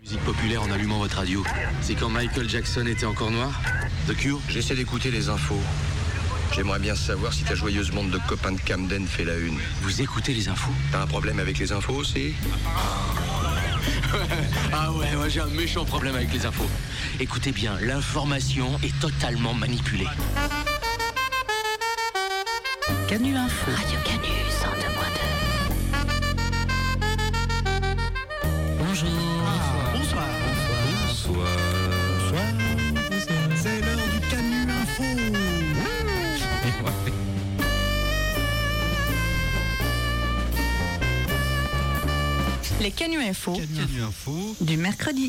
Musique populaire en allumant votre radio. C'est quand Michael Jackson était encore noir? The Cure? J'essaie d'écouter les infos. J'aimerais bien savoir si ta joyeuse bande de copains de Camden fait la une. Vous écoutez les infos? T'as un problème avec les infos aussi? Ah ouais, j'ai un méchant problème avec les infos. Écoutez bien, l'information est totalement manipulée. Canu Info. Radio Canu, 102.2. Bonjour. Bonsoir. C'est l'heure du Canu Info. Les Canu Info. Du mercredi.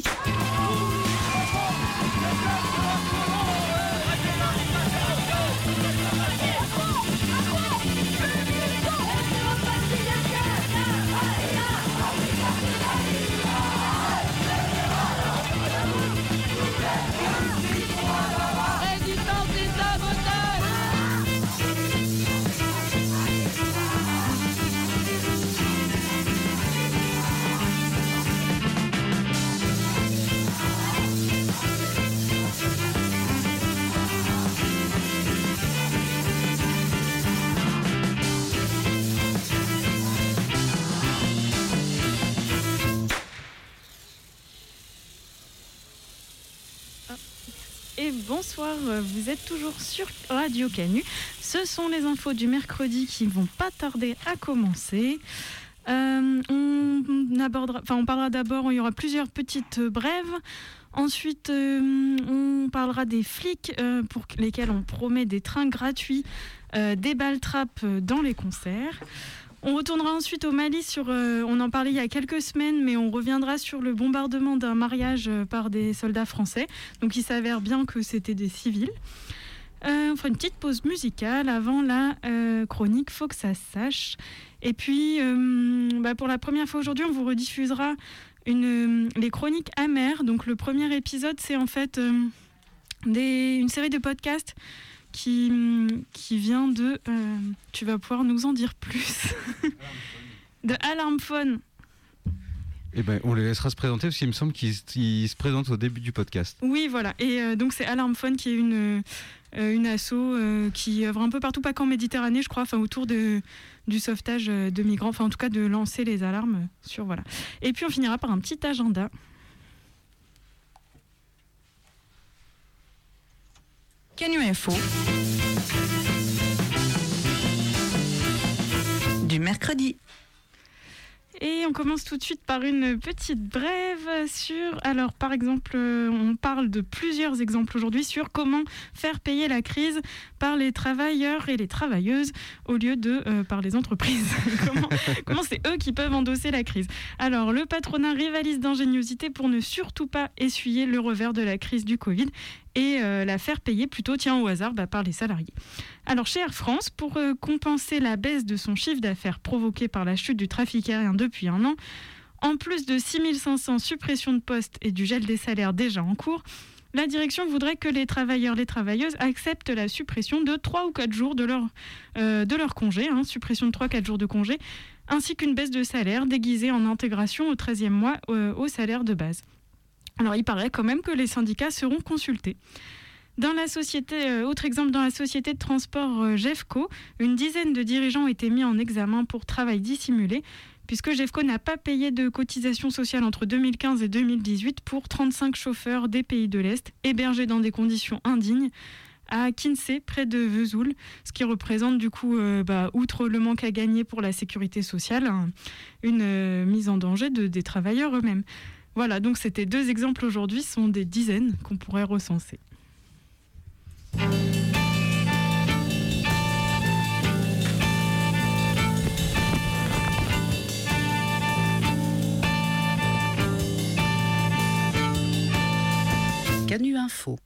Et bonsoir, vous êtes toujours sur Radio Canu. Ce sont les infos du mercredi qui vont pas tarder à commencer. On parlera d'abord, il y aura plusieurs petites brèves. Ensuite, on parlera des flics pour lesquels on promet des trains gratuits, des balles-trappes dans les concerts. On retournera ensuite au Mali on en parlait il y a quelques semaines, mais on reviendra sur le bombardement d'un mariage par des soldats français. Donc il s'avère bien que c'était des civils. On fera une petite pause musicale avant la chronique Faut que ça se sache. Et puis, pour la première fois aujourd'hui, on vous rediffusera les chroniques amères. Donc le premier épisode, c'est en fait une série de podcasts qui vient de... tu vas pouvoir nous en dire plus. De Alarmphone. Eh ben, on les laissera se présenter parce qu'il me semble qu'ils se présentent au début du podcast. Oui, voilà. Et donc c'est Alarmphone qui est une asso qui œuvre un peu partout, pas qu'en Méditerranée, je crois, autour du sauvetage de migrants, en tout cas de lancer les alarmes sur... Voilà. Et puis on finira par un petit agenda. Canu Info. Du mercredi. Et on commence tout de suite par une petite brève sur... Alors, par exemple, on parle de plusieurs exemples aujourd'hui sur comment faire payer la crise par les travailleurs et les travailleuses au lieu de par les entreprises. Comment c'est eux qui peuvent endosser la crise. Alors, le patronat rivalise d'ingéniosité pour ne surtout pas essuyer le revers de la crise du Covid et la faire payer plutôt, au hasard, par les salariés. Alors chez Air France, pour compenser la baisse de son chiffre d'affaires provoquée par la chute du trafic aérien depuis un an, en plus de 6500 suppressions de postes et du gel des salaires déjà en cours, la direction voudrait que les travailleurs, les travailleuses acceptent la suppression de 3 ou 4 jours de leur congé, suppression de 3-4 jours de congé, ainsi qu'une baisse de salaire déguisée en intégration au 13e mois au salaire de base. Alors, il paraît quand même que les syndicats seront consultés. Dans la société, autre exemple, dans la société de transport Jeffco, une dizaine de dirigeants ont été mis en examen pour travail dissimulé, puisque Jeffco n'a pas payé de cotisation sociale entre 2015 et 2018 pour 35 chauffeurs des pays de l'Est, hébergés dans des conditions indignes, à Kinsey, près de Vesoul, ce qui représente du coup, outre le manque à gagner pour la sécurité sociale, une mise en danger des travailleurs eux-mêmes. Voilà, donc c'était 2 exemples aujourd'hui, ce sont des dizaines qu'on pourrait recenser. Canu Info.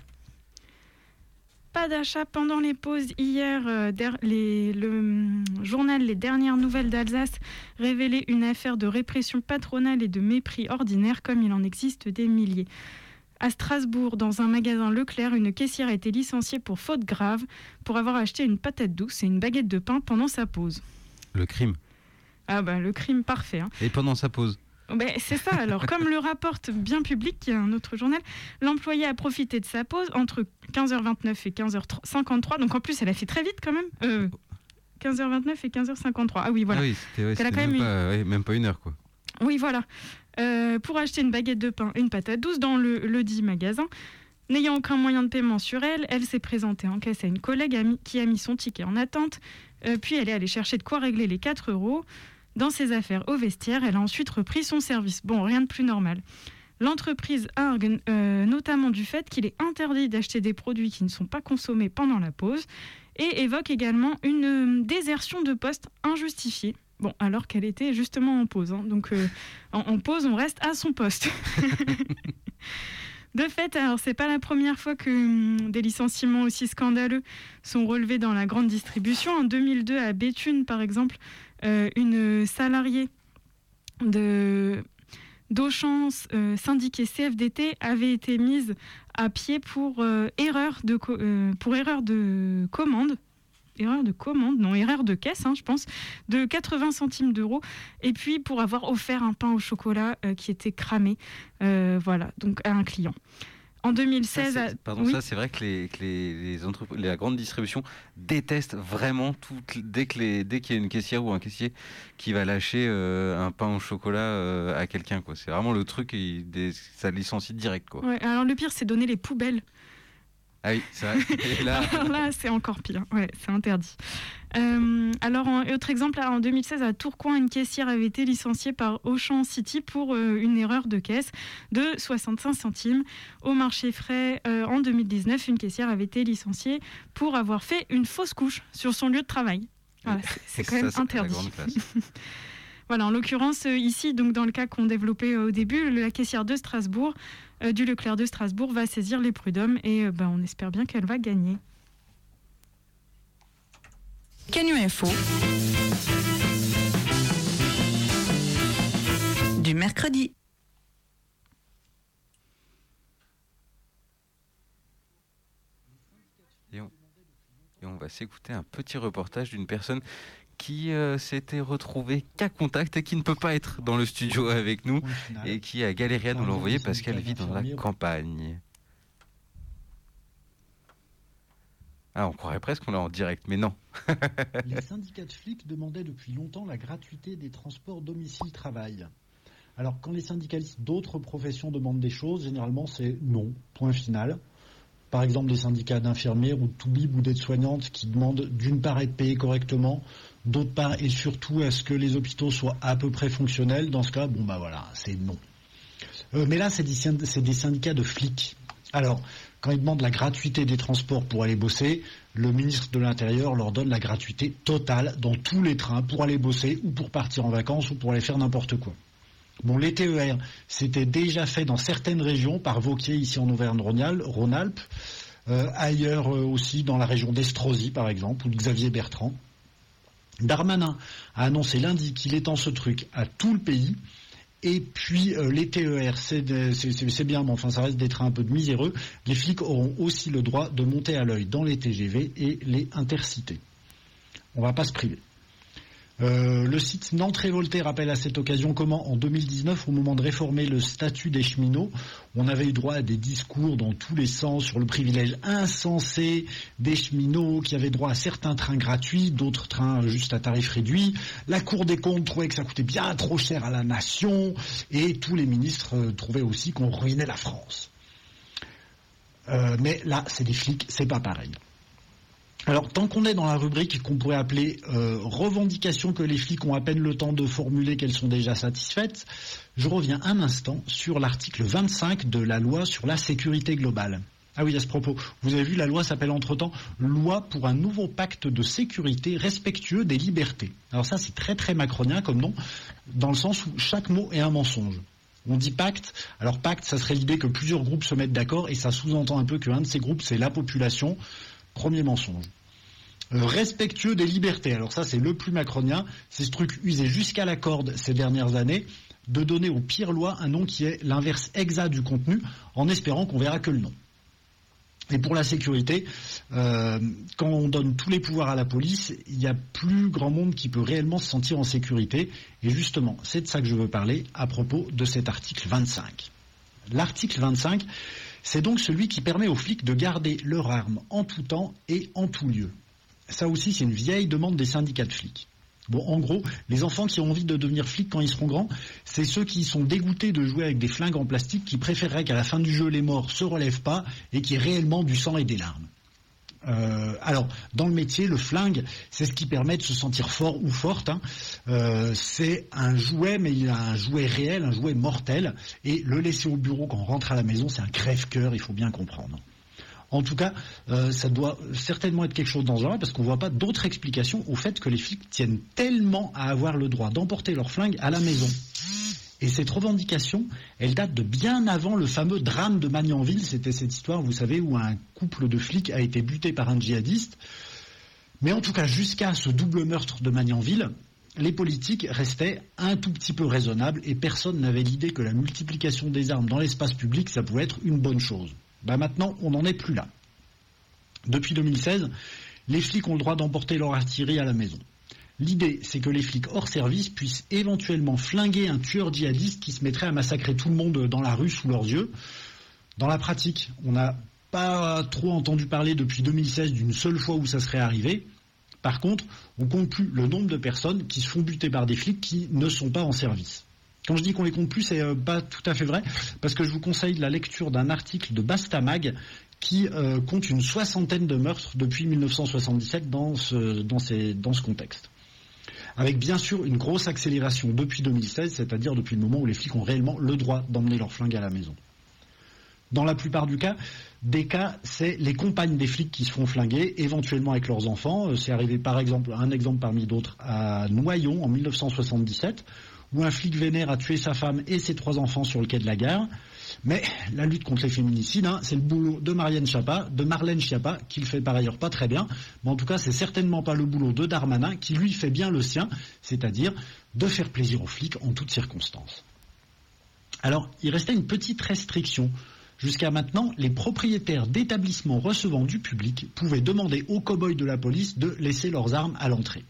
Pas d'achat pendant les pauses. Hier, le journal Les Dernières Nouvelles d'Alsace révélait une affaire de répression patronale et de mépris ordinaire, comme il en existe des milliers. À Strasbourg, dans un magasin Leclerc, une caissière a été licenciée pour faute grave pour avoir acheté une patate douce et une baguette de pain pendant sa pause. Le crime. Ah le crime parfait. Et pendant sa pause. C'est ça. Alors, comme le rapporte Bien Public, qui est un autre journal, l'employé a profité de sa pause entre 15h29 et 15h53. Donc, en plus, elle a fait très vite quand même. 15h29 et 15h53. Ah oui, voilà. Ah oui, c'était quand même pas une heure, quoi. Oui, voilà. Pour acheter une baguette de pain et une patate douce dans le dit magasin. N'ayant aucun moyen de paiement sur elle, elle s'est présentée en caisse à une collègue qui a mis son ticket en attente. Puis elle est allée chercher de quoi régler les 4 € dans ses affaires au vestiaire. Elle a ensuite repris son service. Bon, rien de plus normal. L'entreprise argue notamment du fait qu'il est interdit d'acheter des produits qui ne sont pas consommés pendant la pause et évoque également une désertion de poste injustifiée. Bon, alors qu'elle était justement en pause. Donc, en pause, on reste à son poste. De fait, alors c'est pas la première fois que des licenciements aussi scandaleux sont relevés dans la grande distribution. En 2002, à Béthune, par exemple, une salariée d'Auchan syndiquée CFDT avait été mise à pied pour erreur de commande. Erreur de caisse, je pense, de 80 centimes d'euros. Et puis pour avoir offert un pain au chocolat qui était cramé, donc à un client. En 2016... Ça, c'est vrai que les entreprises, la grande distribution détestent vraiment dès qu'il y a une caissière ou un caissier qui va lâcher un pain au chocolat à quelqu'un, quoi. C'est vraiment le truc, ça licencie direct, quoi. Ouais, alors le pire, c'est donner les poubelles. Ah oui, c'est vrai. Et là... Alors là, c'est encore pire. Ouais, c'est interdit. Autre exemple, en 2016, à Tourcoing, une caissière avait été licenciée par Auchan City pour une erreur de caisse de 65 centimes. Au marché frais, en 2019, une caissière avait été licenciée pour avoir fait une fausse couche sur son lieu de travail. Voilà, c'est quand même interdit. Voilà, en l'occurrence, ici, donc dans le cas qu'on développait au début, la caissière de Strasbourg, du Leclerc de Strasbourg, va saisir les prud'hommes et on espère bien qu'elle va gagner. Canu Info. Du mercredi. Et on va s'écouter un petit reportage d'une personne qui s'était retrouvée cas contact et qui ne peut pas être dans le studio avec nous et qui a galéré à nous l'envoyer parce qu'elle vit dans la campagne. Ah, on croirait presque qu'on est en direct, mais non. Les syndicats de flics demandaient depuis longtemps la gratuité des transports domicile-travail. Alors, quand les syndicalistes d'autres professions demandent des choses, généralement c'est non, point final. Par exemple, des syndicats d'infirmières ou de toubib ou d'aides-soignantes qui demandent d'une part être payés correctement, d'autre part et surtout à ce que les hôpitaux soient à peu près fonctionnels. Dans ce cas, c'est non. Mais là, c'est des syndicats de flics. Alors, quand ils demandent la gratuité des transports pour aller bosser, le ministre de l'Intérieur leur donne la gratuité totale dans tous les trains pour aller bosser ou pour partir en vacances ou pour aller faire n'importe quoi. Bon, les TER, c'était déjà fait dans certaines régions, par Vauquier, ici en Auvergne-Rhône-Alpes, ailleurs aussi dans la région d'Estrosie, par exemple, ou de Xavier Bertrand. Darmanin a annoncé lundi qu'il étend ce truc à tout le pays. Et puis les TER, c'est bien, mais enfin ça reste des trains un peu de miséreux. Les flics auront aussi le droit de monter à l'œil dans les TGV et les intercités. On ne va pas se priver. Le site Nantes Révolté rappelle à cette occasion comment, en 2019, au moment de réformer le statut des cheminots, on avait eu droit à des discours dans tous les sens sur le privilège insensé des cheminots qui avaient droit à certains trains gratuits, d'autres trains juste à tarif réduit. La Cour des comptes trouvait que ça coûtait bien trop cher à la nation et tous les ministres trouvaient aussi qu'on ruinait la France. Mais là, c'est des flics, c'est pas pareil. Alors, tant qu'on est dans la rubrique qu'on pourrait appeler revendications que les flics ont à peine le temps de formuler, qu'elles sont déjà satisfaites, je reviens un instant sur l'article 25 de la loi sur la sécurité globale. Ah oui, à ce propos, vous avez vu, la loi s'appelle entre-temps « Loi pour un nouveau pacte de sécurité respectueux des libertés ». Alors ça, c'est très très macronien comme nom, dans le sens où chaque mot est un mensonge. On dit pacte, alors pacte, ça serait l'idée que plusieurs groupes se mettent d'accord, et ça sous-entend un peu qu'un de ces groupes, c'est la population. Premier mensonge. Respectueux des libertés. Alors ça, c'est le plus macronien. C'est ce truc usé jusqu'à la corde ces dernières années, de donner aux pires lois un nom qui est l'inverse exact du contenu, en espérant qu'on verra que le nom. Et pour la sécurité, quand on donne tous les pouvoirs à la police, il n'y a plus grand monde qui peut réellement se sentir en sécurité. Et justement, c'est de ça que je veux parler à propos de cet article 25. L'article 25, c'est donc celui qui permet aux flics de garder leur arme en tout temps et en tout lieu. Ça aussi, c'est une vieille demande des syndicats de flics. Bon, en gros, les enfants qui ont envie de devenir flics quand ils seront grands, c'est ceux qui sont dégoûtés de jouer avec des flingues en plastique, qui préféreraient qu'à la fin du jeu, les morts se relèvent pas et qu'il y ait réellement du sang et des larmes. Alors, dans le métier, le flingue, c'est ce qui permet de se sentir fort ou forte. C'est un jouet, mais il a un jouet réel, un jouet mortel. Et le laisser au bureau quand on rentre à la maison, c'est un crève-cœur, il faut bien comprendre. En tout cas, ça doit certainement être quelque chose de dangereux parce qu'on ne voit pas d'autre explication au fait que les flics tiennent tellement à avoir le droit d'emporter leur flingue à la maison. Et cette revendication, elle date de bien avant le fameux drame de Magnanville. C'était cette histoire, vous savez, où un couple de flics a été buté par un djihadiste. Mais en tout cas, jusqu'à ce double meurtre de Magnanville, les politiques restaient un tout petit peu raisonnables et personne n'avait l'idée que la multiplication des armes dans l'espace public, ça pouvait être une bonne chose. Maintenant, on n'en est plus là. Depuis 2016, les flics ont le droit d'emporter leur artillerie à la maison. L'idée, c'est que les flics hors service puissent éventuellement flinguer un tueur djihadiste qui se mettrait à massacrer tout le monde dans la rue sous leurs yeux. Dans la pratique, on n'a pas trop entendu parler depuis 2016 d'une seule fois où ça serait arrivé. Par contre, on compte plus le nombre de personnes qui se font buter par des flics qui ne sont pas en service. Quand je dis qu'on les compte plus, c'est pas tout à fait vrai, parce que je vous conseille la lecture d'un article de Bastamag qui compte une 60aine de meurtres depuis 1977 dans ce contexte. Avec bien sûr une grosse accélération depuis 2016, c'est-à-dire depuis le moment où les flics ont réellement le droit d'emmener leur flingue à la maison. Dans la plupart des cas, c'est les compagnes des flics qui se font flinguer, éventuellement avec leurs enfants. C'est arrivé par exemple, un exemple parmi d'autres, à Noyon en 1977, où un flic vénère a tué sa femme et ses 3 enfants sur le quai de la gare. Mais la lutte contre les féminicides, c'est le boulot de Marlène Schiappa, qui le fait par ailleurs pas très bien. Mais en tout cas, c'est certainement pas le boulot de Darmanin, qui lui fait bien le sien, c'est-à-dire de faire plaisir aux flics en toutes circonstances. Alors, il restait une petite restriction. Jusqu'à maintenant, les propriétaires d'établissements recevant du public pouvaient demander aux cow-boys de la police de laisser leurs armes à l'entrée.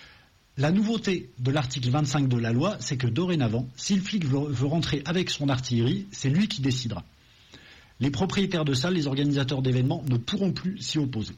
La nouveauté de l'article 25 de la loi, c'est que dorénavant, si le flic veut rentrer avec son artillerie, c'est lui qui décidera. Les propriétaires de salles, les organisateurs d'événements ne pourront plus s'y opposer.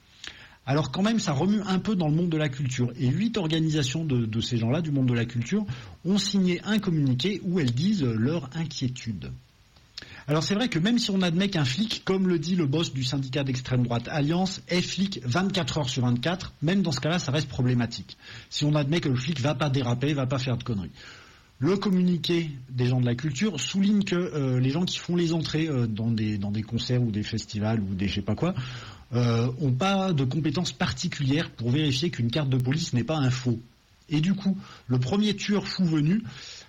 Alors quand même, ça remue un peu dans le monde de la culture. Et 8 organisations de ces gens-là, du monde de la culture, ont signé un communiqué où elles disent leur inquiétude. Alors c'est vrai que même si on admet qu'un flic, comme le dit le boss du syndicat d'extrême droite Alliance, est flic 24 heures sur 24, même dans ce cas-là, ça reste problématique. Si on admet que le flic va pas déraper, va pas faire de conneries. Le communiqué des gens de la culture souligne que les gens qui font les entrées dans des concerts ou des festivals ou des je sais pas quoi, ont pas de compétences particulières pour vérifier qu'une carte de police n'est pas un faux. Et du coup, le premier tueur fou venu,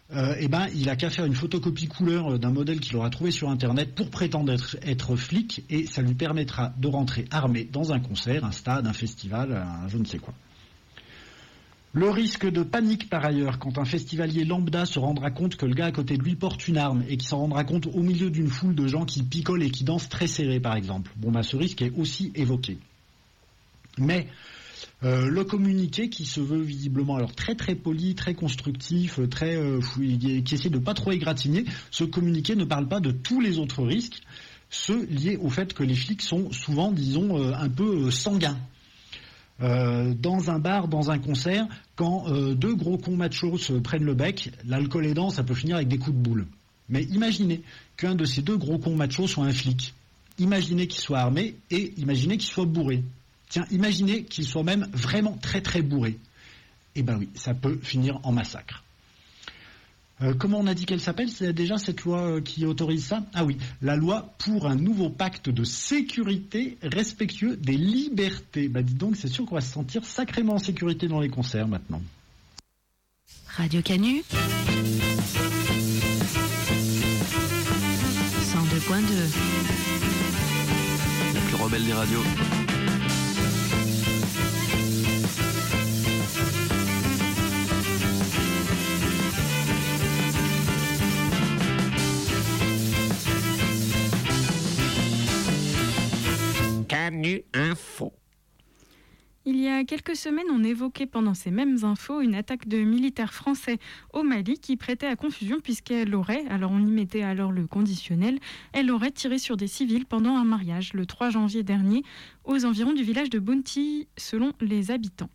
il a qu'à faire une photocopie couleur d'un modèle qu'il aura trouvé sur Internet pour prétendre être flic, et ça lui permettra de rentrer armé dans un concert, un stade, un festival, un je ne sais quoi. Le risque de panique par ailleurs, quand un festivalier lambda se rendra compte que le gars à côté de lui porte une arme et qui s'en rendra compte au milieu d'une foule de gens qui picolent et qui dansent très serrés par exemple. Ce risque est aussi évoqué. Mais le communiqué qui se veut visiblement alors très très poli, très constructif, qui essaie de pas trop égratigner, ce communiqué ne parle pas de tous les autres risques, ceux liés au fait que les flics sont souvent, disons, un peu sanguins. Dans un bar, dans un concert, quand 2 gros cons machos se prennent le bec, l'alcool aidant, ça peut finir avec des coups de boule. Mais imaginez qu'un de ces 2 gros cons machos soit un flic. Imaginez qu'il soit armé et imaginez qu'il soit bourré. Tiens, imaginez qu'il soit même vraiment très très bourré. Eh ben oui, ça peut finir en massacre. Comment on a dit qu'elle s'appelle? C'est déjà cette loi qui autorise ça? Ah oui, la loi pour un nouveau pacte de sécurité respectueux des libertés. Dis donc, c'est sûr qu'on va se sentir sacrément en sécurité dans les concerts maintenant. Radio Canu 102.2. La plus rebelle des radios. Canu Info. Il y a quelques semaines, on évoquait pendant ces mêmes infos une attaque de militaires français au Mali qui prêtait à confusion puisqu'elle aurait, alors on y mettait alors le conditionnel, elle aurait tiré sur des civils pendant un mariage le 3 janvier dernier aux environs du village de Bounti selon les habitants.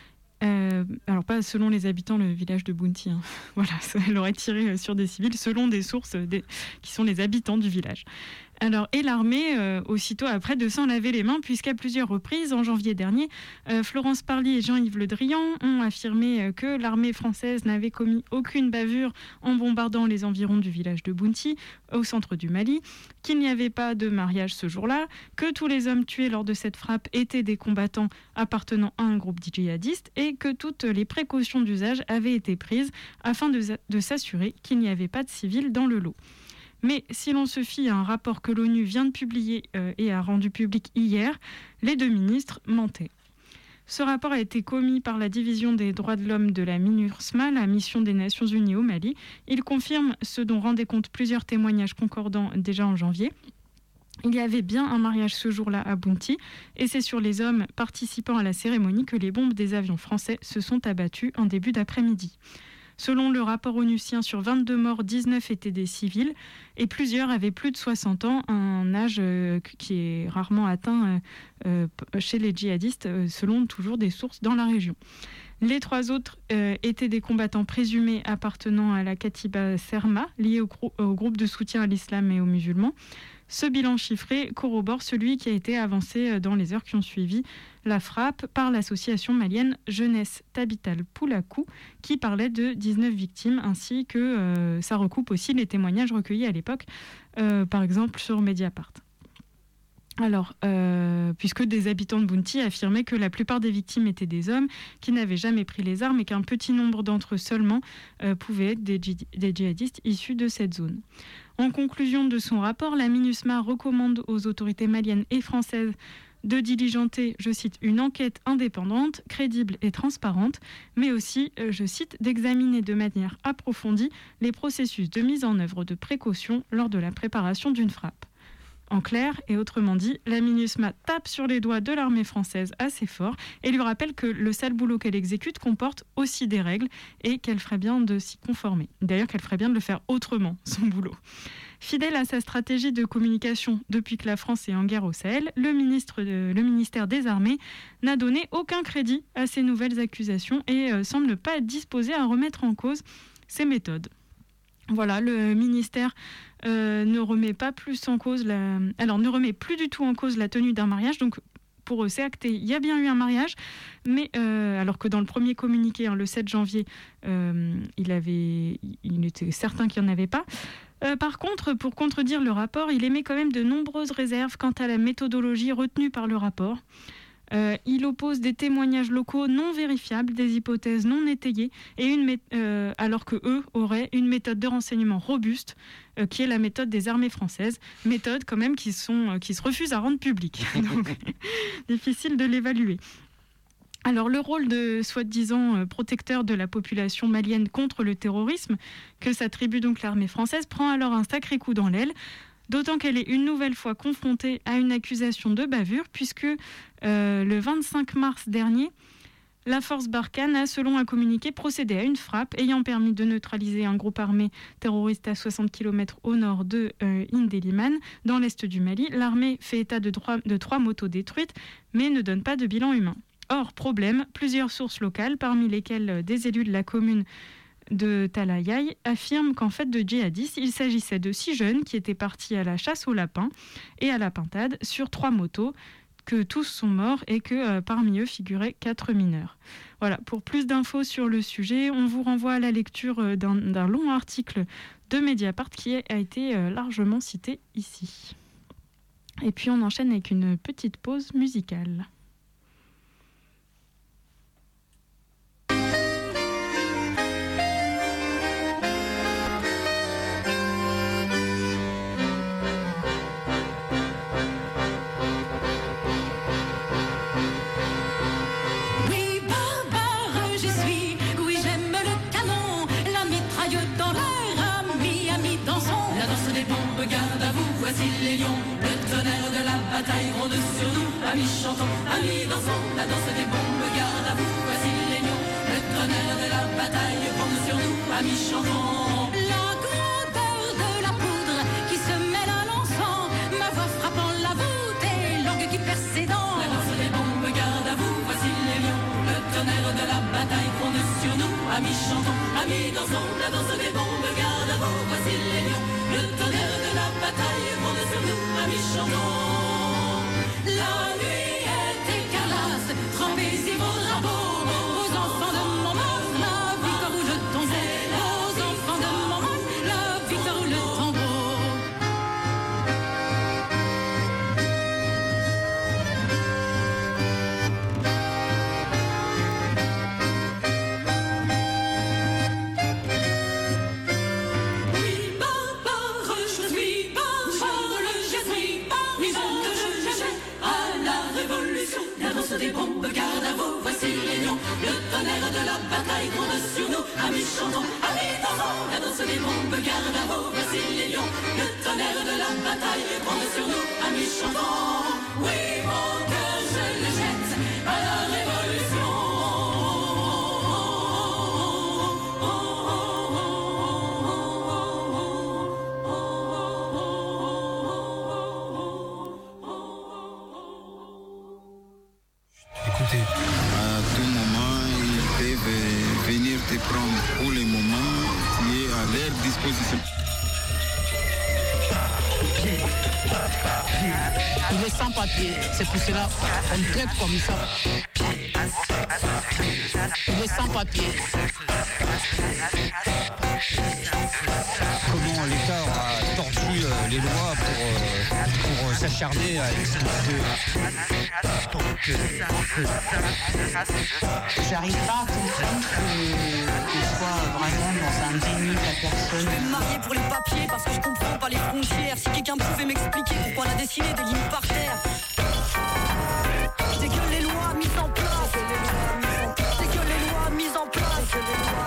Alors pas selon les habitants, le village de Bounti, hein. Voilà, elle aurait tiré sur des civils selon des sources qui sont les habitants du village. Alors, et l'armée, aussitôt après, de s'en laver les mains, puisqu'à plusieurs reprises, en janvier dernier, Florence Parly et Jean-Yves Le Drian ont affirmé que l'armée française n'avait commis aucune bavure en bombardant les environs du village de Bounti, au centre du Mali, qu'il n'y avait pas de mariage ce jour-là, que tous les hommes tués lors de cette frappe étaient des combattants appartenant à un groupe djihadiste et que toutes les précautions d'usage avaient été prises afin de s'assurer qu'il n'y avait pas de civils dans le lot. Mais si l'on se fie à un rapport que l'ONU vient de publier et a rendu public hier, les deux ministres mentaient. Ce rapport a été commis par la division des droits de l'homme de la MINUSMA, la mission des Nations Unies au Mali. Il confirme ce dont rendaient compte plusieurs témoignages concordants déjà en janvier. Il y avait bien un mariage ce jour-là à Bounti, et c'est sur les hommes participant à la cérémonie que les bombes des avions français se sont abattues en début d'après-midi. Selon le rapport onusien, sur 22 morts, 19 étaient des civils et plusieurs avaient plus de 60 ans, un âge qui est rarement atteint chez les djihadistes, selon toujours des sources dans la région. Les 3 autres étaient des combattants présumés appartenant à la Katiba Serma, liés au groupe de soutien à l'islam et aux musulmans. Ce bilan chiffré corrobore celui qui a été avancé dans les heures qui ont suivi la frappe par l'association malienne Jeunesse Tabital Poulakou, qui parlait de 19 victimes, ainsi que ça recoupe aussi les témoignages recueillis à l'époque, par exemple sur Mediapart. Alors, puisque des habitants de Bounti affirmaient que la plupart des victimes étaient des hommes qui n'avaient jamais pris les armes et qu'un petit nombre d'entre eux seulement pouvaient être des djihadistes issus de cette zone. En conclusion de son rapport, la MINUSMA recommande aux autorités maliennes et françaises de diligenter, je cite, une enquête indépendante, crédible et transparente, mais aussi, je cite, d'examiner de manière approfondie les processus de mise en œuvre de précaution lors de la préparation d'une frappe. En clair, et autrement dit, la MINUSMA tape sur les doigts de l'armée française assez fort et lui rappelle que le sale boulot qu'elle exécute comporte aussi des règles et qu'elle ferait bien de s'y conformer. D'ailleurs, qu'elle ferait bien de le faire autrement, son boulot. Fidèle à sa stratégie de communication depuis que la France est en guerre au Sahel, le ministère des Armées n'a donné aucun crédit à ces nouvelles accusations et semble ne pas être disposé à remettre en cause ces méthodes. Voilà, le ministère ne remet plus du tout en cause la tenue d'un mariage. Donc pour eux, c'est acté. Il y a bien eu un mariage, mais alors que dans le premier communiqué, le 7 janvier, il était certain qu'il n'y en avait pas. Par contre, pour contredire le rapport, il émet quand même de nombreuses réserves quant à la méthodologie retenue par le rapport. Il oppose des témoignages locaux non vérifiables, des hypothèses non étayées, alors que eux auraient une méthode de renseignement robuste, qui est la méthode des armées françaises, méthode quand même qui se refuse à rendre publique. Donc, difficile de l'évaluer. Alors le rôle de soi-disant protecteur de la population malienne contre le terrorisme, que s'attribue donc l'armée française, prend alors un sacré coup dans l'aile. D'autant qu'elle est une nouvelle fois confrontée à une accusation de bavure, puisque le 25 mars dernier, la force Barkhane a, selon un communiqué, procédé à une frappe ayant permis de neutraliser un groupe armé terroriste à 60 km au nord de Indeliman, dans l'est du Mali. L'armée fait état de 3 motos détruites, mais ne donne pas de bilan humain. Or, problème, plusieurs sources locales, parmi lesquelles des élus de la commune de Talayay, affirme qu'en fait de djihadistes, il s'agissait de 6 jeunes qui étaient partis à la chasse aux lapins et à la pintade sur 3 motos, que tous sont morts et que parmi eux figuraient 4 mineurs. Voilà, pour plus d'infos sur le sujet, on vous renvoie à la lecture d'un long article de Mediapart qui a été largement cité ici. Et puis on enchaîne avec une petite pause musicale. Voici les lions, le tonnerre de la bataille gronde sur nous. amis chantons, amis dansons, la danse des bombes, garde à vous, voici les lions, le tonnerre de la bataille gronde sur nous, amis chantons. La grandeur de la poudre qui se mêle à l'encens, ma voix frappant la voûte et langue qui perce ses dents. La danse des bombes, garde à vous, voici les lions, le tonnerre de la bataille gronde sur nous, amis chantons, amis dansons, la danse des bombes, garde à vous, voici les lions, le tonnerre de la bataille gronde sur nous, amis chantons. La nuit est écarlate, trempez-y vos drapeaux, aux enfants de Montmartre, la victoire ou le tombeau. Aux enfants de Montmartre, la victoire ou le tombeau. Oui, barbare, je suis barbare, je suis barbare, je jette à la révolution. La danse des bombes, garde à vous, voici les lions. Le tonnerre de la bataille gronde sur nous, amis chantons, amis dansons. La danse des bombes, garde à vous, voici les lions. Le tonnerre de la bataille gronde sur nous, amis chantons. Oui, mon cœur, je le jette à la révolution. Écoutez, à tout moment, ils peuvent venir te prendre pour le moment qui est à leur disposition. Il est sans papier, c'est pour cela qu'on le traite comme ça. Il est sans papier. Comment l'État a tordu les lois pour s'acharner à expulser. J'arrive pas à comprendre qu'il soit vraiment dans un déni de la personne. Je vais me marier pour les papiers parce que je comprends pas les frontières. Si quelqu'un pouvait m'expliquer pourquoi on a dessiné des lignes par terre. C'est que les lois mises en place. C'est que les lois mises en place.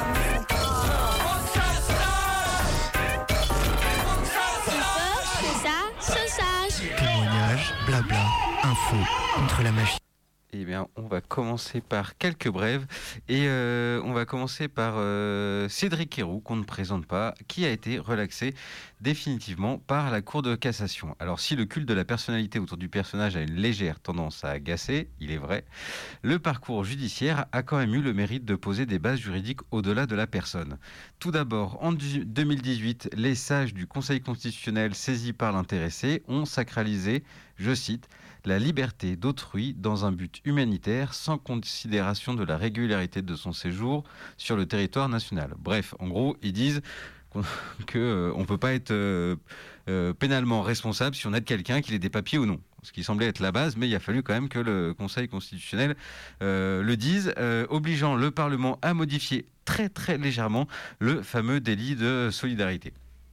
Témoignage, blabla, info, contre la machine. Eh bien, on va commencer par quelques brèves et on va commencer par Cédric Héroux, qu'on ne présente pas, qui a été relaxé définitivement par la Cour de cassation. Alors, si le culte de la personnalité autour du personnage a une légère tendance à agacer, il est vrai, le parcours judiciaire a quand même eu le mérite de poser des bases juridiques au-delà de la personne. Tout d'abord, en 2018, les sages du Conseil constitutionnel saisis par l'intéressé ont sacralisé, je cite, la liberté d'autrui dans un but humanitaire sans considération de la régularité de son séjour sur le territoire national. Bref, en gros, ils disent qu'on ne peut pas être pénalement responsable si on aide quelqu'un, qu'il ait des papiers ou non. Ce qui semblait être la base, mais il a fallu quand même que le Conseil constitutionnel le dise, obligeant le Parlement à modifier très très légèrement le fameux délit de solidarité.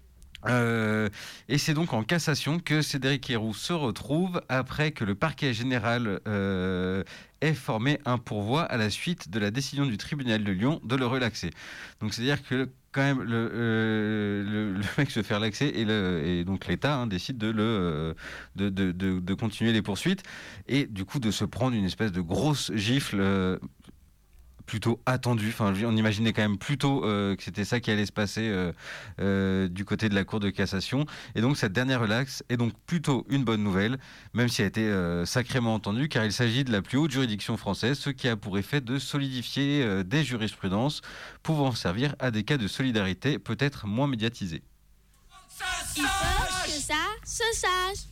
Et c'est donc en cassation que Cédric Héroux se retrouve après que le parquet général ait formé un pourvoi à la suite de la décision du tribunal de Lyon de le relaxer. Donc c'est-à-dire que quand même le mec se fait relaxer et donc l'État décide de continuer les poursuites et du coup de se prendre une espèce de grosse gifle plutôt attendu. Enfin, on imaginait quand même plutôt que c'était ça qui allait se passer du côté de la Cour de cassation. Et donc, cette dernière relaxe est donc plutôt une bonne nouvelle, même si elle a été sacrément entendue, car il s'agit de la plus haute juridiction française, ce qui a pour effet de solidifier des jurisprudences pouvant servir à des cas de solidarité peut-être moins médiatisés. Il faut que ça se sache.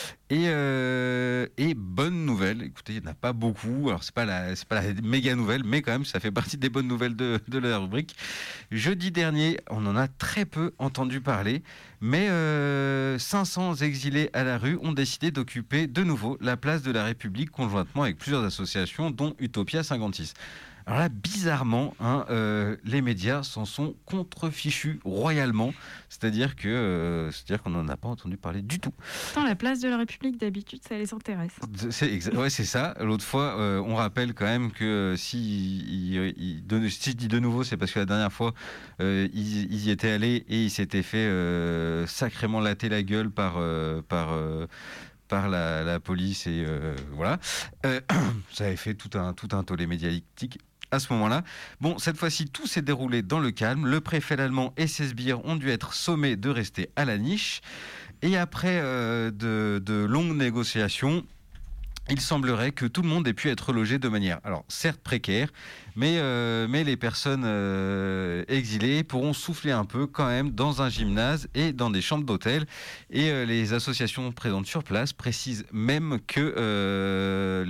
Et bonne nouvelle, écoutez, il n'y en a pas beaucoup, alors c'est pas la méga nouvelle, mais quand même ça fait partie des bonnes nouvelles de la rubrique. Jeudi dernier, on en a très peu entendu parler, mais 500 exilés à la rue ont décidé d'occuper de nouveau la place de la République conjointement avec plusieurs associations, dont Utopia 56. Alors là, bizarrement, les médias s'en sont contrefichus royalement, c'est-à-dire qu'on n'en a pas entendu parler du tout. Pourtant, la place de la République, d'habitude, ça les intéresse. Ouais, c'est ça. L'autre fois, on rappelle quand même que si je dis de nouveau, c'est parce que la dernière fois, ils y étaient allés et ils s'étaient fait sacrément latter la gueule par par la police et voilà. Ça avait fait tout un tollé médiatique à ce moment-là. Bon, cette fois-ci, tout s'est déroulé dans le calme. Le préfet allemand et ses sbires ont dû être sommés de rester à la niche. Et après de longues négociations, il semblerait que tout le monde ait pu être logé de manière, alors certes précaire, mais les personnes exilées pourront souffler un peu quand même dans un gymnase et dans des chambres d'hôtel. Et les associations présentes sur place précisent même que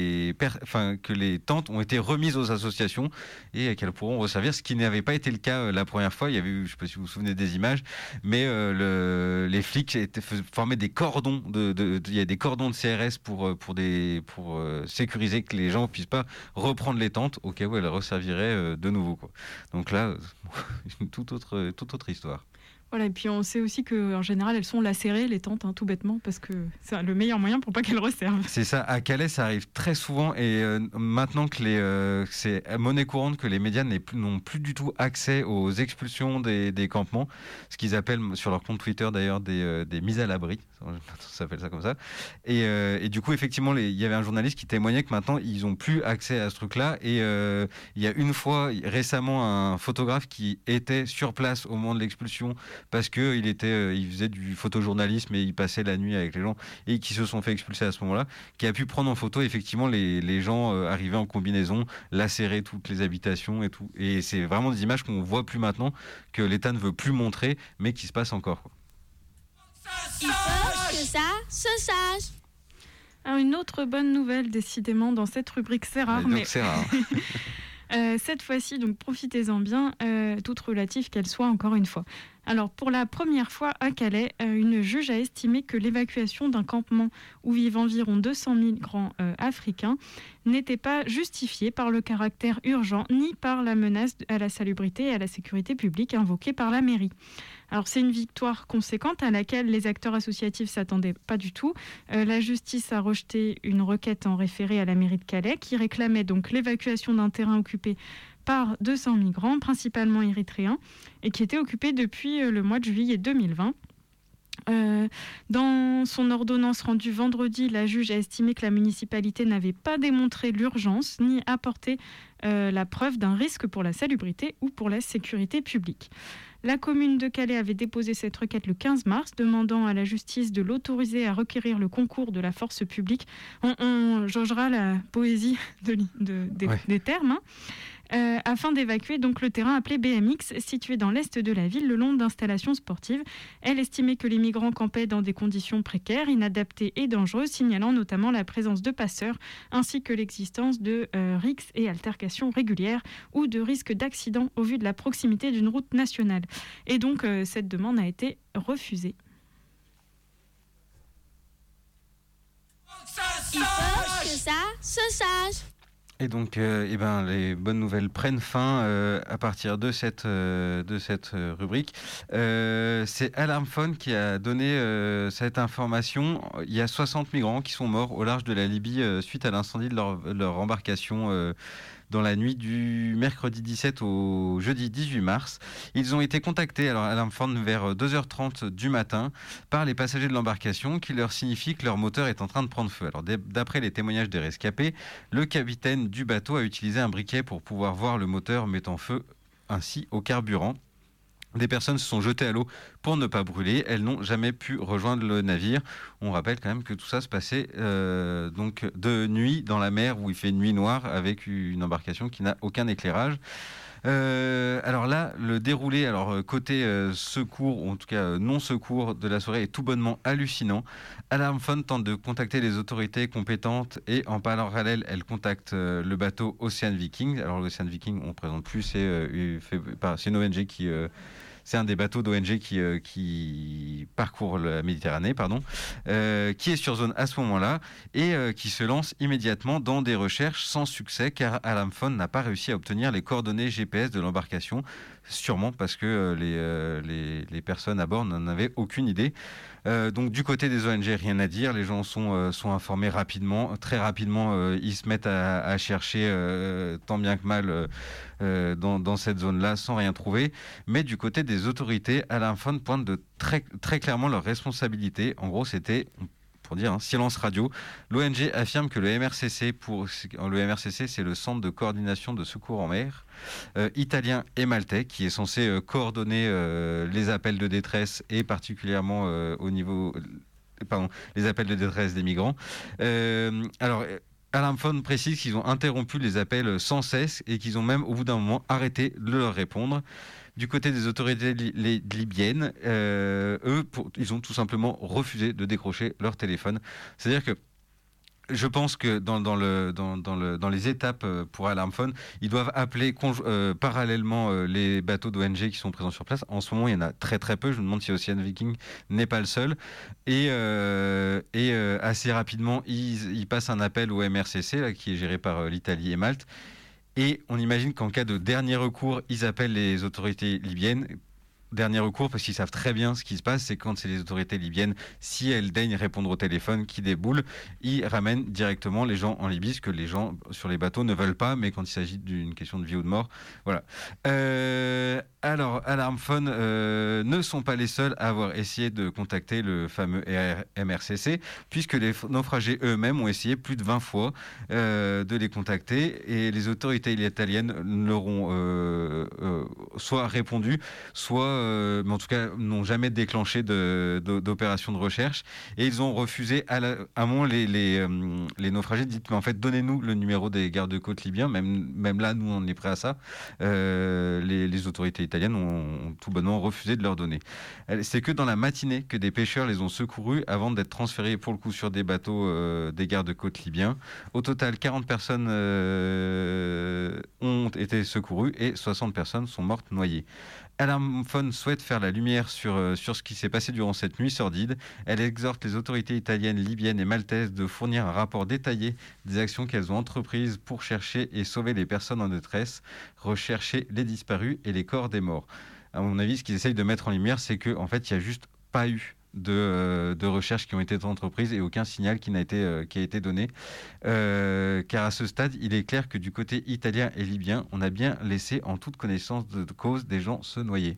les tentes ont été remises aux associations et qu'elles pourront resservir, ce qui n'avait pas été le cas la première fois. Il y avait eu, je ne sais pas si vous vous souvenez des images, mais les flics formaient des cordons il y a des cordons de CRS pour sécuriser que les gens ne puissent pas reprendre les tentes au cas où elles resserviraient de nouveau, quoi. Donc là, toute autre histoire. Voilà, et puis on sait aussi qu'en général, elles sont lacérées, les tentes, tout bêtement, parce que c'est le meilleur moyen pour pas qu'elles resservent. C'est ça, à Calais, ça arrive très souvent, et maintenant que c'est monnaie courante que les médias n'ont plus du tout accès aux expulsions des campements, ce qu'ils appellent sur leur compte Twitter d'ailleurs des mises à l'abri, ça s'appelle ça comme ça. Et du coup, effectivement, il y avait un journaliste qui témoignait que maintenant, ils n'ont plus accès à ce truc-là, et il y a une fois, récemment, un photographe qui était sur place au moment de l'expulsion, parce qu'il faisait du photojournalisme et il passait la nuit avec les gens et qui se sont fait expulser à ce moment-là, qui a pu prendre en photo effectivement les gens arrivés en combinaison, lacérer toutes les habitations et tout. Et c'est vraiment des images qu'on voit plus maintenant, que l'État ne veut plus montrer, mais qui se passent encore, quoi. Il faut que ça se sache. Alors, une autre bonne nouvelle, décidément, dans cette rubrique, c'est rare. Mais... c'est rare. Cette fois-ci, donc profitez-en bien, toute relative qu'elle soit, encore une fois. Alors, pour la première fois à Calais, une juge a estimé que l'évacuation d'un campement où vivent environ 200 migrants africains n'était pas justifiée par le caractère urgent ni par la menace à la salubrité et à la sécurité publique invoquée par la mairie. Alors, c'est une victoire conséquente à laquelle les acteurs associatifs ne s'attendaient pas du tout. La justice a rejeté une requête en référé à la mairie de Calais qui réclamait donc l'évacuation d'un terrain occupé par 200 migrants, principalement érythréens, et qui était occupé depuis le mois de juillet 2020. Dans son ordonnance rendue vendredi, la juge a estimé que la municipalité n'avait pas démontré l'urgence ni apporté la preuve d'un risque pour la salubrité ou pour la sécurité publique. La commune de Calais avait déposé cette requête le 15 mars, demandant à la justice de l'autoriser à requérir le concours de la force publique. On jaugera la poésie des termes, afin d'évacuer donc le terrain appelé BMX, situé dans l'est de la ville, le long d'installations sportives. Elle estimait que les migrants campaient dans des conditions précaires, inadaptées et dangereuses, signalant notamment la présence de passeurs, ainsi que l'existence de rixes et altercations régulières ou de risques d'accident au vu de la proximité d'une route nationale. Et donc, cette demande a été refusée. Il faut que ça se sache. Et donc, les bonnes nouvelles prennent fin à partir de cette rubrique. C'est Alarm Phone qui a donné cette information. Il y a 60 migrants qui sont morts au large de la Libye suite à l'incendie de leur embarcation dans la nuit du mercredi 17 au jeudi 18 mars. Ils ont été contactés, alors Alarm Phone, vers 2h30 du matin par les passagers de l'embarcation qui leur signifient que leur moteur est en train de prendre feu. Alors, d'après les témoignages des rescapés, le capitaine du bateau a utilisé un briquet pour pouvoir voir le moteur mettant feu ainsi au carburant. Des personnes se sont jetées à l'eau pour ne pas brûler. Elles n'ont jamais pu rejoindre le navire. On rappelle quand même que tout ça se passait donc de nuit dans la mer où il fait nuit noire avec une embarcation qui n'a aucun éclairage. Alors là, le déroulé, côté secours, ou en tout cas non-secours de la soirée est tout bonnement hallucinant. Alarm Phone tente de contacter les autorités compétentes et en parallèle, elle contacte le bateau Ocean Viking. Alors l'Ocean Viking, on ne présente plus, c'est une ONG qui... c'est un des bateaux d'ONG qui parcourt la Méditerranée, qui est sur zone à ce moment-là et qui se lance immédiatement dans des recherches sans succès car Alarm Phone n'a pas réussi à obtenir les coordonnées GPS de l'embarcation, sûrement parce que les personnes à bord n'en avaient aucune idée. Donc du côté des ONG, rien à dire, les gens sont informés rapidement, très rapidement, ils se mettent à chercher tant bien que mal dans cette zone-là sans rien trouver. Mais du côté des autorités, Alarm Phone pointe de très, très clairement leur responsabilité. En gros, c'était, pour dire, silence radio. L'ONG affirme que le MRCC, c'est le Centre de coordination de secours en mer, italien et maltais, qui est censé coordonner les appels de détresse et particulièrement les appels de détresse des migrants. Alarm Phone précise qu'ils ont interrompu les appels sans cesse et qu'ils ont même au bout d'un moment arrêté de leur répondre. Du côté des autorités libyennes, ils ont tout simplement refusé de décrocher leur téléphone. C'est-à-dire que je pense que dans les étapes pour Alarm Phone, ils doivent appeler parallèlement les bateaux d'ONG qui sont présents sur place. En ce moment, il y en a très très peu. Je me demande si Ocean Viking n'est pas le seul. Et assez rapidement, ils passent un appel au MRCC, là, qui est géré par l'Italie et Malte. Et on imagine qu'en cas de dernier recours, ils appellent les autorités libyennes. Dernier recours, parce qu'ils savent très bien ce qui se passe, c'est quand c'est les autorités libyennes, si elles daignent répondre au téléphone qui déboule, ils ramènent directement les gens en Libye, ce que les gens sur les bateaux ne veulent pas, mais quand il s'agit d'une question de vie ou de mort, voilà. Alors, Alarm Phone ne sont pas les seuls à avoir essayé de contacter le fameux MRCC, puisque les naufragés eux-mêmes ont essayé plus de 20 fois de les contacter, et les autorités italiennes leur ont soit répondu, soit mais en tout cas n'ont jamais déclenché d'opération de recherche, et ils ont refusé à un moment les naufragés disent mais en fait donnez-nous le numéro des gardes-côtes libyens, même là nous on est prêt à ça. Les autorités italiennes ont tout bonnement refusé de leur donner. C'est que dans la matinée que des pêcheurs les ont secourus avant d'être transférés pour le coup sur des bateaux des gardes-côtes libyens. Au total 40 personnes ont été secourues et 60 personnes sont mortes noyées. Alarm Phone souhaite faire la lumière sur ce qui s'est passé durant cette nuit sordide. Elle exhorte les autorités italiennes, libyennes et maltaises de fournir un rapport détaillé des actions qu'elles ont entreprises pour chercher et sauver les personnes en détresse, rechercher les disparus et les corps des morts. À mon avis, ce qu'ils essayent de mettre en lumière, c'est qu'en fait, il n'y a juste pas eu de recherches qui ont été entreprises et aucun signal qui a été donné. Car à ce stade, il est clair que du côté italien et libyen, on a bien laissé en toute connaissance de cause des gens se noyer.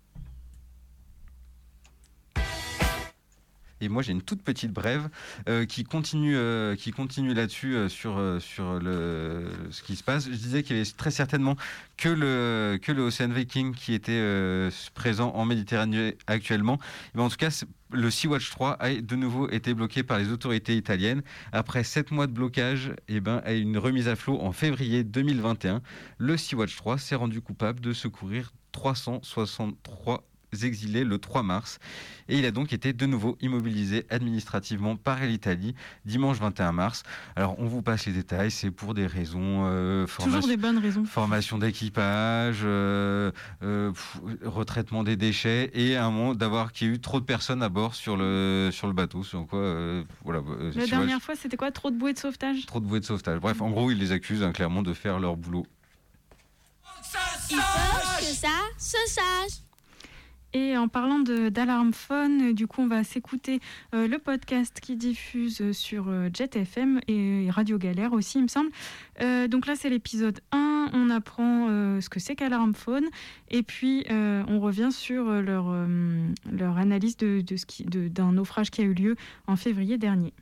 Et moi, j'ai une toute petite brève qui continue là-dessus sur ce qui se passe. Je disais qu'il y avait très certainement que le Ocean Viking qui était présent en Méditerranée actuellement. Et en tout cas, le Sea-Watch 3 a de nouveau été bloqué par les autorités italiennes. Après 7 mois de blocage, à une remise à flot en février 2021, le Sea-Watch 3 s'est rendu coupable de secourir 363 exilés le 3 mars. Et il a donc été de nouveau immobilisé administrativement par l'Italie dimanche 21 mars. Alors on vous passe les détails, c'est pour des raisons toujours des bonnes raisons. Formation d'équipage, retraitement des déchets et à un moment qu'il y a eu trop de personnes à bord sur le bateau. Sur quoi, la dernière fois, c'était quoi? Trop de bouées de sauvetage. Trop de bouées de sauvetage. Bref, en gros, ils les accusent clairement de faire leur boulot. Il faut que ça se sache. Et en parlant d'Alarm Phone, du coup, on va s'écouter le podcast qui diffuse sur Jet FM et Radio Galère aussi, il me semble. Donc là, c'est l'épisode 1. On apprend ce que c'est qu'Alarm Phone. Et puis, on revient sur leur analyse d'un naufrage qui a eu lieu en février dernier.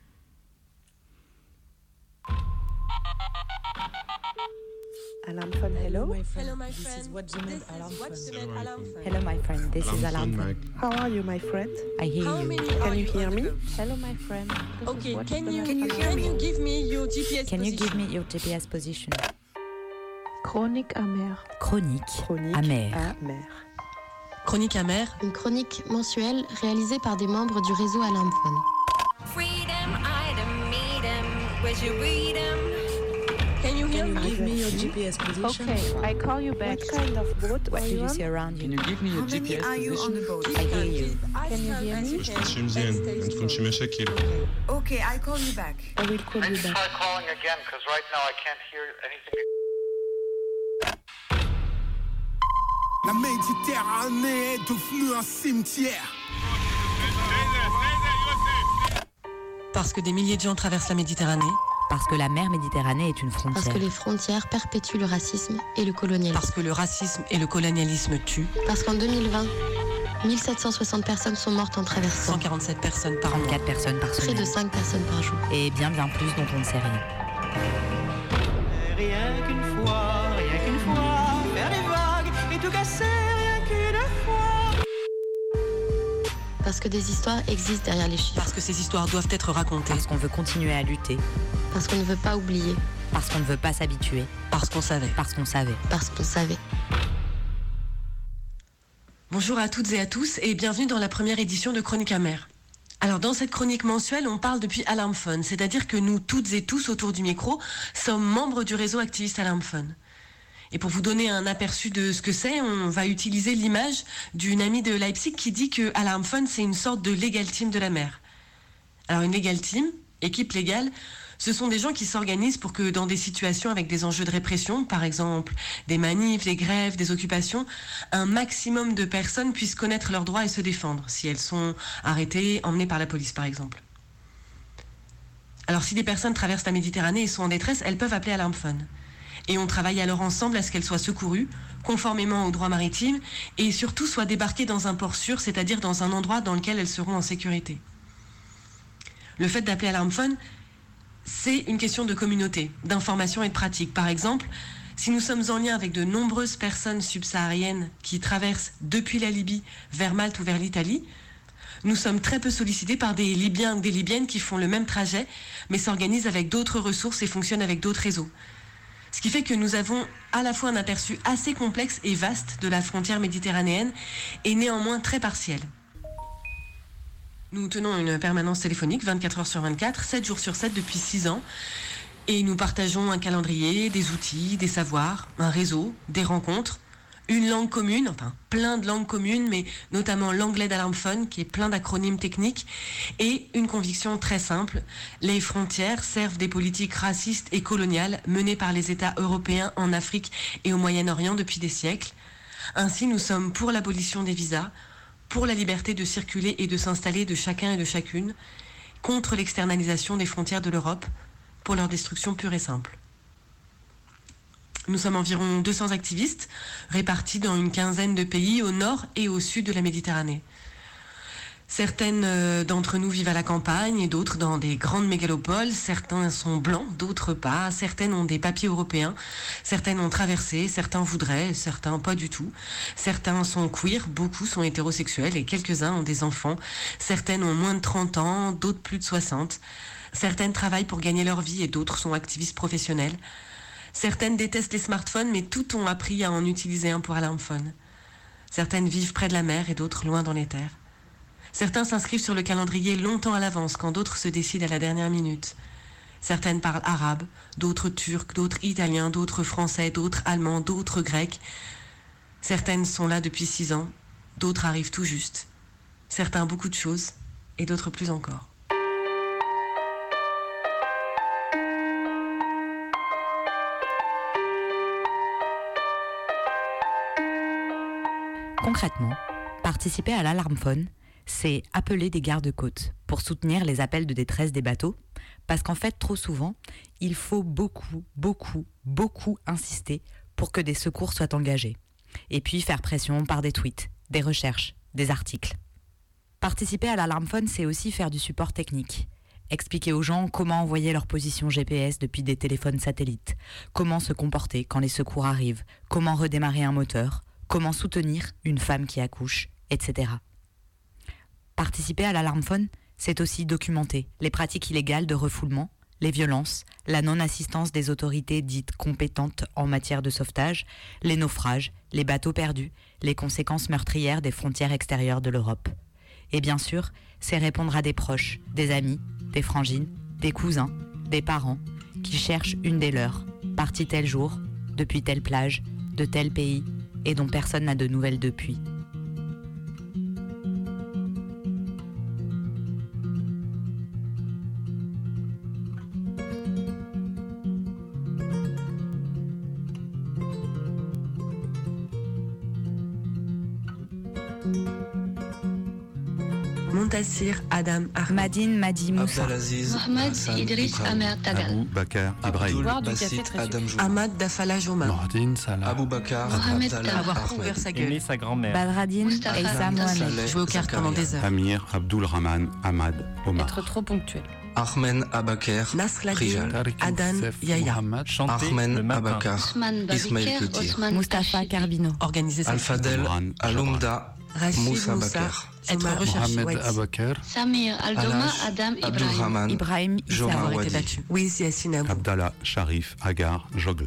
Alarm Phone, hello. Hello, my friend. This is what's the name Alarm Phone. Hello, my friend. This is Alarm Phone. How are you, my friend? I hear you. Can you hear me? Hello, my friend. Okay, can you give me your GPS Can position? you give me your GPS position? Chronique amère. Chronique amère. Chronique amère. Une chronique mensuelle réalisée par des membres du réseau Alarm Phone. Freedom, item, meet where'd you read 'em? Can you hear me? Give me your GPS position. Okay, I call you back. What kind of boat What are do you you on? see around you? Can you give me your GPS Are you on the boat? I hear you. Can you hear me? ما تكونش مشاكل. Okay, I call you back. I will call you back. Try calling again because right now I can't hear anything. La Méditerranée est devenue un cimetière. Parce que des milliers de gens traversent la Méditerranée. Parce que la mer Méditerranée est une frontière. Parce que les frontières perpétuent le racisme et le colonialisme. Parce que le racisme et le colonialisme tuent. Parce qu'en 2020, 1760 personnes sont mortes en traversant. 147 personnes par mois. 34 personnes par semaine. Près de 5 personnes par jour. Et bien plus dont on ne sait rien. Rien qu'une fois, faire des vagues et tout casser, rien qu'une fois. Parce que des histoires existent derrière les chiffres. Parce que ces histoires doivent être racontées. Parce qu'on veut continuer à lutter. Parce qu'on ne veut pas oublier. Parce qu'on ne veut pas s'habituer. Parce qu'on savait. Parce qu'on savait. Parce qu'on savait. Bonjour à toutes et à tous et bienvenue dans la première édition de Chronique Amère. Alors dans cette chronique mensuelle, on parle depuis Alarmphone, c'est-à-dire que nous toutes et tous autour du micro sommes membres du réseau activiste Alarmphone. Et pour vous donner un aperçu de ce que c'est, on va utiliser l'image d'une amie de Leipzig qui dit que Alarmphone c'est une sorte de legal team de la mer. Alors une legal team, équipe légale, ce sont des gens qui s'organisent pour que dans des situations avec des enjeux de répression, par exemple des manifs, des grèves, des occupations, un maximum de personnes puissent connaître leurs droits et se défendre, si elles sont arrêtées, emmenées par la police par exemple. Alors si des personnes traversent la Méditerranée et sont en détresse, elles peuvent appeler Alarmphone. Et on travaille alors ensemble à ce qu'elles soient secourues, conformément aux droits maritimes, et surtout soient débarquées dans un port sûr, c'est-à-dire dans un endroit dans lequel elles seront en sécurité. Le fait d'appeler Alarmphone, c'est une question de communauté, d'information et de pratique. Par exemple, si nous sommes en lien avec de nombreuses personnes subsahariennes qui traversent depuis la Libye vers Malte ou vers l'Italie, nous sommes très peu sollicités par des Libyens ou des Libyennes qui font le même trajet, mais s'organisent avec d'autres ressources et fonctionnent avec d'autres réseaux. Ce qui fait que nous avons à la fois un aperçu assez complexe et vaste de la frontière méditerranéenne et néanmoins très partiel. Nous tenons une permanence téléphonique 24 heures sur 24, 7 jours sur 7 depuis 6 ans. Et nous partageons un calendrier, des outils, des savoirs, un réseau, des rencontres, une langue commune, enfin plein de langues communes, mais notamment l'anglais d'Alarmphone qui est plein d'acronymes techniques, et une conviction très simple, les frontières servent des politiques racistes et coloniales menées par les États européens en Afrique et au Moyen-Orient depuis des siècles. Ainsi, nous sommes pour l'abolition des visas, pour la liberté de circuler et de s'installer de chacun et de chacune, contre l'externalisation des frontières de l'Europe, pour leur destruction pure et simple. Nous sommes environ 200 activistes, répartis dans une quinzaine de pays au nord et au sud de la Méditerranée. Certaines d'entre nous vivent à la campagne et d'autres dans des grandes mégalopoles. Certains sont blancs, d'autres pas. Certaines ont des papiers européens. Certaines ont traversé, certains voudraient, certains pas du tout. Certains sont queer, beaucoup sont hétérosexuels et quelques-uns ont des enfants. Certaines ont moins de 30 ans, d'autres plus de 60. Certaines travaillent pour gagner leur vie et d'autres sont activistes professionnels. Certaines détestent les smartphones, mais toutes ont appris à en utiliser un pour Alarmphone. Certaines vivent près de la mer et d'autres loin dans les terres. Certains s'inscrivent sur le calendrier longtemps à l'avance, quand d'autres se décident à la dernière minute. Certaines parlent arabe, d'autres turc, d'autres italien, d'autres français, d'autres allemands, d'autres grecs. Certaines sont là depuis 6 ans, d'autres arrivent tout juste. Certains beaucoup de choses, et d'autres plus encore. Concrètement, participer à l'Alarmphone, c'est appeler des gardes-côtes pour soutenir les appels de détresse des bateaux, parce qu'en fait, trop souvent, il faut beaucoup insister pour que des secours soient engagés. Et puis faire pression par des tweets, des recherches, des articles. Participer à l'Alarmphone, c'est aussi faire du support technique. Expliquer aux gens comment envoyer leur position GPS depuis des téléphones satellites, comment se comporter quand les secours arrivent, comment redémarrer un moteur, comment soutenir une femme qui accouche, etc. Participer à l'Alarmphone, c'est aussi documenter les pratiques illégales de refoulement, les violences, la non-assistance des autorités dites compétentes en matière de sauvetage, les naufrages, les bateaux perdus, les conséquences meurtrières des frontières extérieures de l'Europe. Et bien sûr, c'est répondre à des proches, des amis, des frangines, des cousins, des parents, qui cherchent une des leurs, partie tel jour, depuis telle plage, de tel pays, et dont personne n'a de nouvelles depuis. Montassir Adam Ahmed. Madine Madi Moussa. Mohamed Idriss Amer Tagal. Abou Bakar Ibrahim. Ahmad Dafala Joma. Nordine Salah. Abou Bakar Mohamed Avoir ouvert sa gueule. Aimer sa grand-mère. Badradine Eissa Mohamed. Jouer aux cartes pendant des heures. Amir Abdulrahman Ahmad Omar. Être trop ponctuel. Ahmed Abakar Nasladine Adan Yahya. Ahmed Abakar Ousmane Ismail Babiker, Kuti Ousmane Mustafa Kachib. Carbino. Organiser sa Al-Fadel Aloumda Rachid Moussa Moussa. Bakar Être recherché. Mohamed Abakar. Samir Aldoma Alaj Adam Ibrahim. Abdulrahman Ibrahim Issa. Joma Avoir été Wadi battu. Wiz Yassine Abou. Abdallah Sharif Agar Jogle.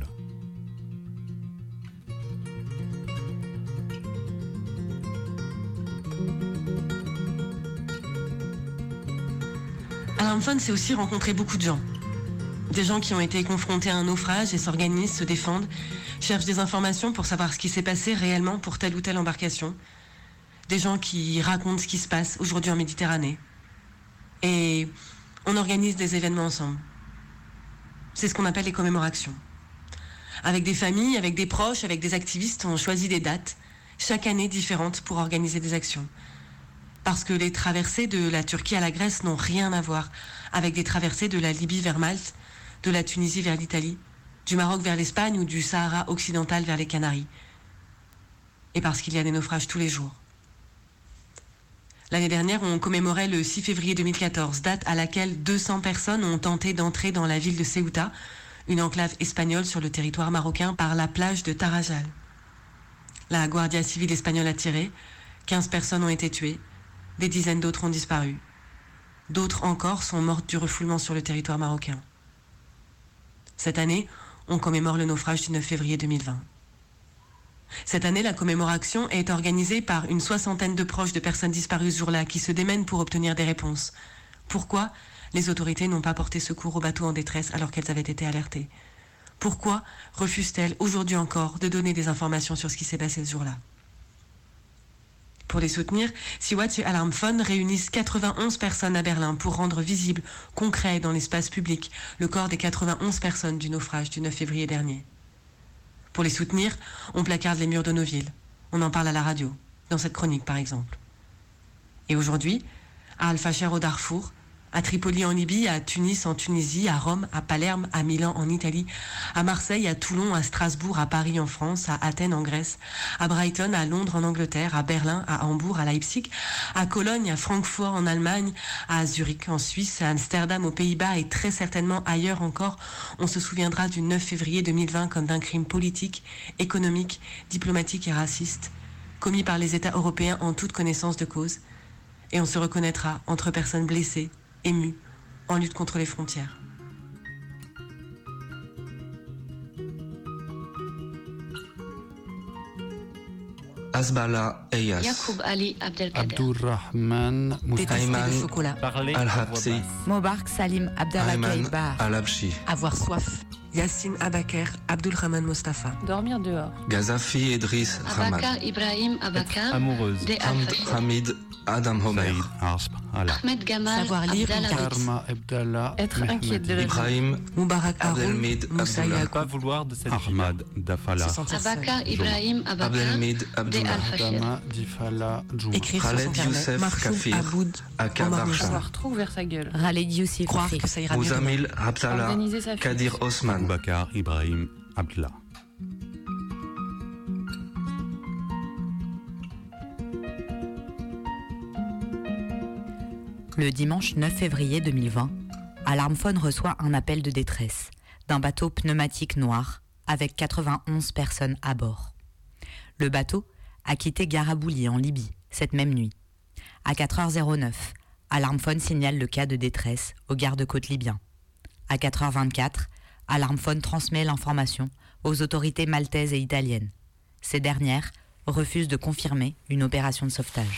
Alarm Phone, c'est aussi rencontrer beaucoup de gens. Des gens qui ont été confrontés à un naufrage et s'organisent, se défendent, cherchent des informations pour savoir ce qui s'est passé réellement pour telle ou telle embarcation. Des gens qui racontent ce qui se passe aujourd'hui en Méditerranée. Et on organise des événements ensemble. C'est ce qu'on appelle les commémorations. Avec des familles, avec des proches, avec des activistes, on choisit des dates, chaque année différentes pour organiser des actions. Parce que les traversées de la Turquie à la Grèce n'ont rien à voir avec des traversées de la Libye vers Malte, de la Tunisie vers l'Italie, du Maroc vers l'Espagne ou du Sahara occidental vers les Canaries. Et parce qu'il y a des naufrages tous les jours. L'année dernière, on commémorait le 6 février 2014, date à laquelle 200 personnes ont tenté d'entrer dans la ville de Ceuta, une enclave espagnole sur le territoire marocain, par la plage de Tarajal. La Guardia Civile espagnole a tiré, 15 personnes ont été tuées, des dizaines d'autres ont disparu. D'autres encore sont mortes du refoulement sur le territoire marocain. Cette année, on commémore le naufrage du 9 février 2020. Cette année, la commémoration est organisée par une 60aine de proches de personnes disparues ce jour-là qui se démènent pour obtenir des réponses. Pourquoi les autorités n'ont pas porté secours aux bateaux en détresse alors qu'elles avaient été alertées? Pourquoi refusent-elles aujourd'hui encore de donner des informations sur ce qui s'est passé ce jour-là? Pour les soutenir, Sea-Watch et Alarm Phone réunissent 91 personnes à Berlin pour rendre visible, concret dans l'espace public, le corps des 91 personnes du naufrage du 9 février dernier. Pour les soutenir, on placarde les murs de nos villes. On en parle à la radio, dans cette chronique par exemple. Et aujourd'hui, à Al-Fasher au Darfour, à Tripoli en Libye, à Tunis en Tunisie, à Rome, à Palerme, à Milan en Italie, à Marseille, à Toulon, à Strasbourg, à Paris en France, à Athènes en Grèce, à Brighton, à Londres en Angleterre, à Berlin, à Hambourg, à Leipzig, à Cologne, à Francfort en Allemagne, à Zurich en Suisse, à Amsterdam aux Pays-Bas et très certainement ailleurs encore, on se souviendra du 9 février 2020 comme d'un crime politique, économique, diplomatique et raciste, commis par les États européens en toute connaissance de cause. Et on se reconnaîtra entre personnes blessées, ému, en lutte contre les frontières. Asbala Eyas Yacoub Ali Abdelkader. Abdurrahman Ayman Al-Habsi Mobark Salim Abdallah Ayman Kaibar. Al-Habshi Avoir soif. Yassine Abaker, Abdulrahman Mustafa. Dormir dehors. Gazafi Idriss Hamad Abakar Ibrahim Abakar. Amoureuse. Des Hamd Al-Fasher. Hamid Adam Homer Saïd Asp Allah. Ahmed Gamal Savoir lire Abdallah ou Karma Abdallah Être inquiète de la vie. Ibrahim Moubarak Haroun, Abdelmid Moussa Abdullah Yacoub. Pas vouloir de cette vie. Ahmad Dafala. Se sentir seul. Abakar Ibrahim Abakar. Abdelmid Des Abdullah Al-Fasher. Dama Difala Djouma. Écrire sur son Khaled carnet. Youssef Marfoum Kafir Aboud, Aka Omar Barsha Avoir trop ouvert sa gueule. Khaled Youssef croire Fri. que ça ira mieux demain. Mouzamil Abdallah Organiser sa fille. Kadir Osman Bakar Ibrahim Abdallah. Le dimanche 9 février 2020, Alarm Phone reçoit un appel de détresse d'un bateau pneumatique noir avec 91 personnes à bord. Le bateau a quitté Garabouli en Libye cette même nuit. À 4h09, Alarm Phone signale le cas de détresse aux gardes-côtes libyens. À 4h24, Alarm Phone transmet l'information aux autorités maltaises et italiennes. Ces dernières refusent de confirmer une opération de sauvetage.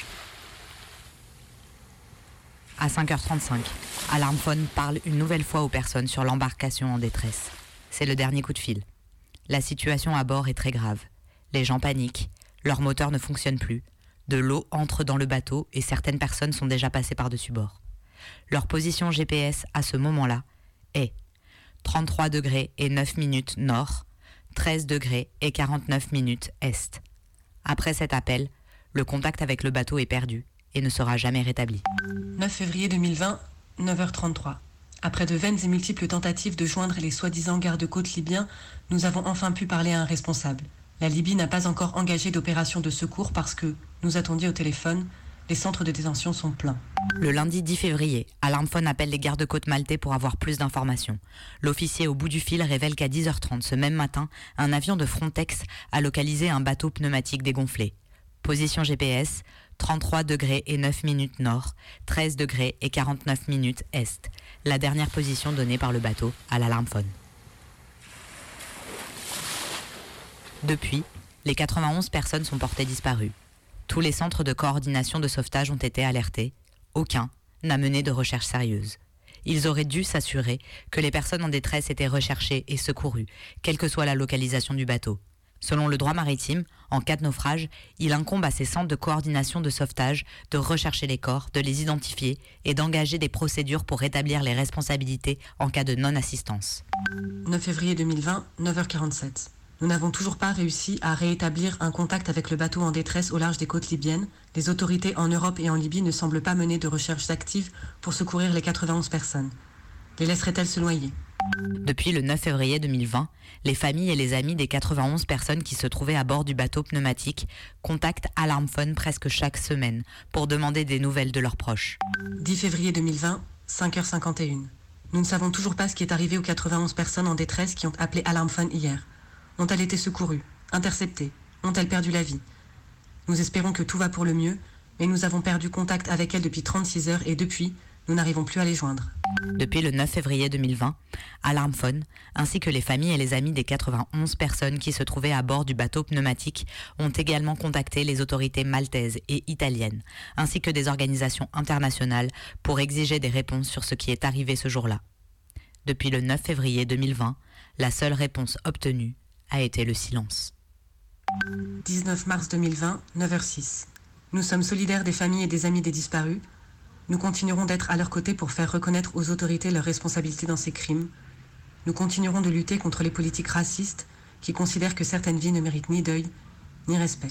À 5h35, Alarm Phone parle une nouvelle fois aux personnes sur l'embarcation en détresse. C'est le dernier coup de fil. La situation à bord est très grave. Les gens paniquent, leur moteur ne fonctionne plus, de l'eau entre dans le bateau et certaines personnes sont déjà passées par-dessus bord. Leur position GPS à ce moment-là est 33 degrés et 9 minutes nord, 13 degrés et 49 minutes est. Après cet appel, le contact avec le bateau est perdu et ne sera jamais rétabli. 9 février 2020, 9h33. Après de vaines et multiples tentatives de joindre les soi-disant gardes-côtes libyens, nous avons enfin pu parler à un responsable. La Libye n'a pas encore engagé d'opération de secours parce que, nous a-t-on dit au téléphone, les centres de détention sont pleins. Le lundi 10 février, Alarmphone appelle les gardes-côtes maltais pour avoir plus d'informations. L'officier au bout du fil révèle qu'à 10h30 ce même matin, un avion de Frontex a localisé un bateau pneumatique dégonflé. Position GPS, 33 degrés et 9 minutes nord, 13 degrés et 49 minutes est. La dernière position donnée par le bateau à l'Alarmphone. Depuis, les 91 personnes sont portées disparues. Tous les centres de coordination de sauvetage ont été alertés. Aucun n'a mené de recherche sérieuse. Ils auraient dû s'assurer que les personnes en détresse étaient recherchées et secourues, quelle que soit la localisation du bateau. Selon le droit maritime, en cas de naufrage, il incombe à ces centres de coordination de sauvetage de rechercher les corps, de les identifier et d'engager des procédures pour rétablir les responsabilités en cas de non-assistance. 9 février 2020, 9h47. Nous n'avons toujours pas réussi à rétablir un contact avec le bateau en détresse au large des côtes libyennes. Les autorités en Europe et en Libye ne semblent pas mener de recherches actives pour secourir les 91 personnes. Les laisseraient-elles se noyer ? Depuis le 9 février 2020, les familles et les amis des 91 personnes qui se trouvaient à bord du bateau pneumatique contactent Alarmphone presque chaque semaine pour demander des nouvelles de leurs proches. 10 février 2020, 5h51. Nous ne savons toujours pas ce qui est arrivé aux 91 personnes en détresse qui ont appelé Alarmphone hier. Ont-elles été secourues, interceptées, ont-elles perdu la vie ? Nous espérons que tout va pour le mieux, mais nous avons perdu contact avec elles depuis 36 heures et depuis, nous n'arrivons plus à les joindre. Depuis le 9 février 2020, Alarmphone, ainsi que les familles et les amis des 91 personnes qui se trouvaient à bord du bateau pneumatique, ont également contacté les autorités maltaises et italiennes, ainsi que des organisations internationales pour exiger des réponses sur ce qui est arrivé ce jour-là. Depuis le 9 février 2020, la seule réponse obtenue a été le silence. 19 mars 2020, 9h06. Nous sommes solidaires des familles et des amis des disparus. Nous continuerons d'être à leur côté pour faire reconnaître aux autorités leurs responsabilités dans ces crimes. Nous continuerons de lutter contre les politiques racistes qui considèrent que certaines vies ne méritent ni deuil, ni respect.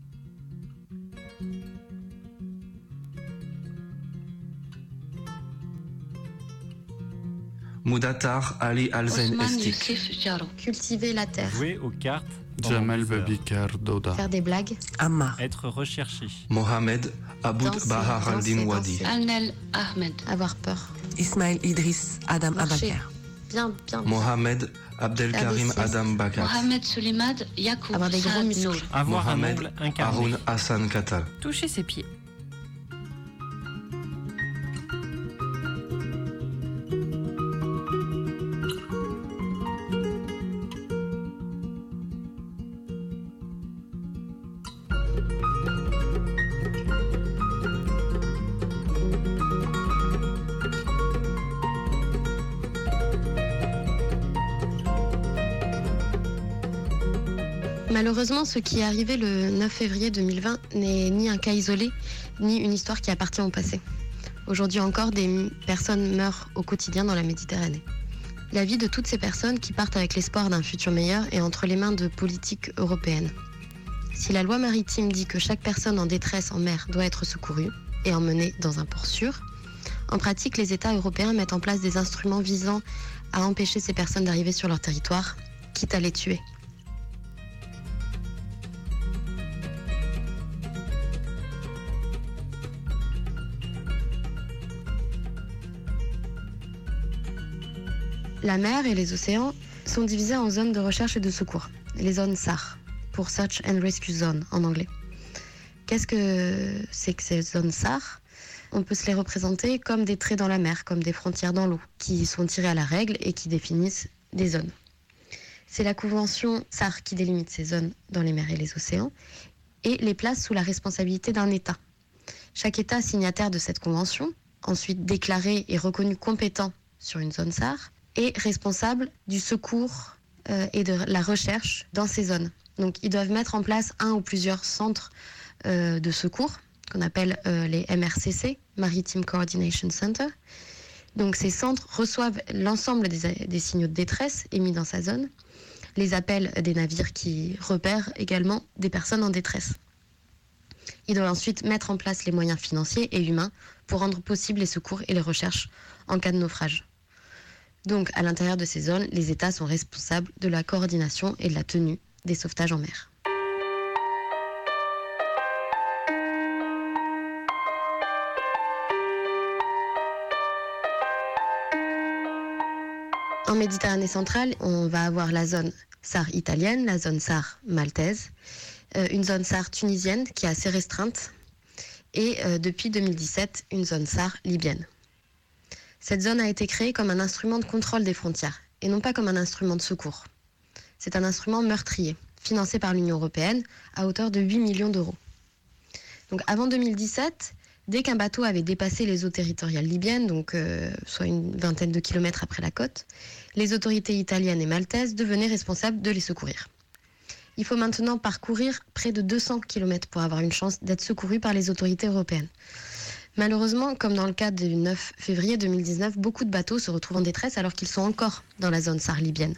Mudatar Ali Al-Zain Estik. Cultiver la terre. Jouer aux cartes. Jamal Babikar Doda. Faire des blagues. Ammar. Être recherché. Mohamed Aboud Bahar Al-Din Wadi. Alnel Ahmed. Avoir peur. Ismaël Idriss Adam Abakar. Bien. Mohamed Abdelkarim Adam Bakar. Mohamed Soulimad Yacoub. Avoir des gros muscles. Avoir un Mohamed ongle incarné. Haroun Hassan Katal. Toucher ses pieds. Malheureusement, ce qui est arrivé le 9 février 2020 n'est ni un cas isolé, ni une histoire qui appartient au passé. Aujourd'hui encore, des personnes meurent au quotidien dans la Méditerranée. La vie de toutes ces personnes qui partent avec l'espoir d'un futur meilleur est entre les mains de politiques européennes. Si la loi maritime dit que chaque personne en détresse en mer doit être secourue et emmenée dans un port sûr, en pratique, les États européens mettent en place des instruments visant à empêcher ces personnes d'arriver sur leur territoire, quitte à les tuer. La mer et les océans sont divisés en zones de recherche et de secours, les zones SAR, pour Search and Rescue Zone en anglais. Qu'est-ce que c'est que ces zones SAR ? On peut se les représenter comme des traits dans la mer, comme des frontières dans l'eau, qui sont tirées à la règle et qui définissent des zones. C'est la convention SAR qui délimite ces zones dans les mers et les océans et les place sous la responsabilité d'un État. Chaque État signataire de cette convention, ensuite déclaré et reconnu compétent sur une zone SAR, est responsable du secours et de la recherche dans ces zones. Donc ils doivent mettre en place un ou plusieurs centres de secours, qu'on appelle les MRCC, Maritime Coordination Center. Donc ces centres reçoivent l'ensemble des signaux de détresse émis dans sa zone, les appels des navires qui repèrent également des personnes en détresse. Il doit ensuite mettre en place les moyens financiers et humains pour rendre possible les secours et les recherches en cas de naufrage. Donc, à l'intérieur de ces zones, les États sont responsables de la coordination et de la tenue des sauvetages en mer. En Méditerranée centrale, on va avoir la zone SAR italienne, la zone SAR maltaise, une zone SAR tunisienne qui est assez restreinte et depuis 2017, une zone SAR libyenne. Cette zone a été créée comme un instrument de contrôle des frontières et non pas comme un instrument de secours. C'est un instrument meurtrier, financé par l'Union européenne à hauteur de 8 millions d'euros. Donc avant 2017, dès qu'un bateau avait dépassé les eaux territoriales libyennes, donc soit une vingtaine de kilomètres après la côte, les autorités italiennes et maltaises devenaient responsables de les secourir. Il faut maintenant parcourir près de 200 kilomètres pour avoir une chance d'être secouru par les autorités européennes. Malheureusement, comme dans le cas du 9 février 2019, beaucoup de bateaux se retrouvent en détresse alors qu'ils sont encore dans la zone SAR libyenne.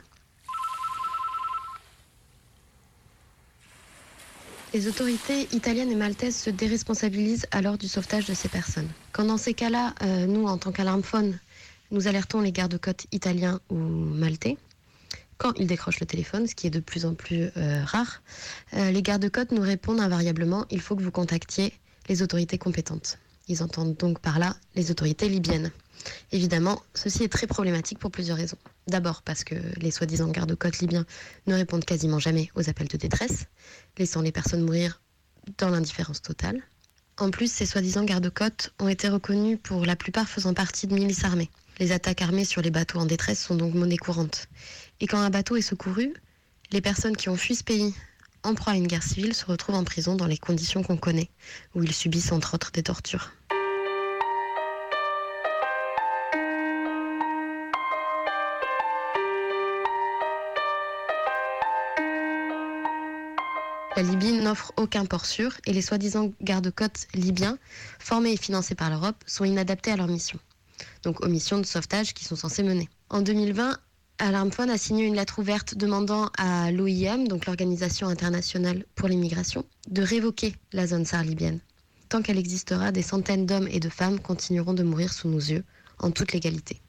Les autorités italiennes et maltaises se déresponsabilisent alors du sauvetage de ces personnes. Quand dans ces cas-là, nous, en tant qu'alarmphone, nous alertons les gardes-côtes italiens ou maltais, quand ils décrochent le téléphone, ce qui est de plus en plus rare, les gardes-côtes nous répondent invariablement « il faut que vous contactiez les autorités compétentes ». Ils entendent donc par là les autorités libyennes. Évidemment, ceci est très problématique pour plusieurs raisons. D'abord parce que les soi-disant gardes-côtes libyens ne répondent quasiment jamais aux appels de détresse, laissant les personnes mourir dans l'indifférence totale. En plus, ces soi-disant gardes-côtes ont été reconnus pour la plupart faisant partie de milices armées. Les attaques armées sur les bateaux en détresse sont donc monnaie courante. Et quand un bateau est secouru, les personnes qui ont fui ce pays en proie à une guerre civile se retrouvent en prison dans les conditions qu'on connaît, où ils subissent entre autres des tortures. La Libye n'offre aucun port sûr et les soi-disant gardes-côtes libyens, formés et financés par l'Europe, sont inadaptés à leur mission. Donc aux missions de sauvetage qu'ils sont censés mener. En 2020, Alarmphone a signé une lettre ouverte demandant à l'OIM, donc l'Organisation internationale pour les migrations, de révoquer la zone SAR libyenne. Tant qu'elle existera, des centaines d'hommes et de femmes continueront de mourir sous nos yeux, en toute légalité.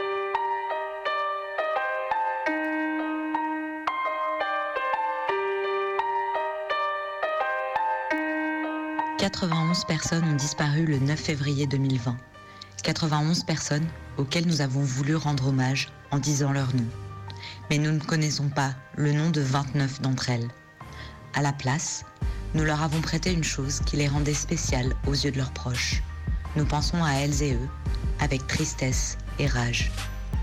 « 91 personnes ont disparu le 9 février 2020. 91 personnes auxquelles nous avons voulu rendre hommage en disant leur nom. Mais nous ne connaissons pas le nom de 29 d'entre elles. À la place, nous leur avons prêté une chose qui les rendait spéciales aux yeux de leurs proches. Nous pensons à elles et eux avec tristesse et rage.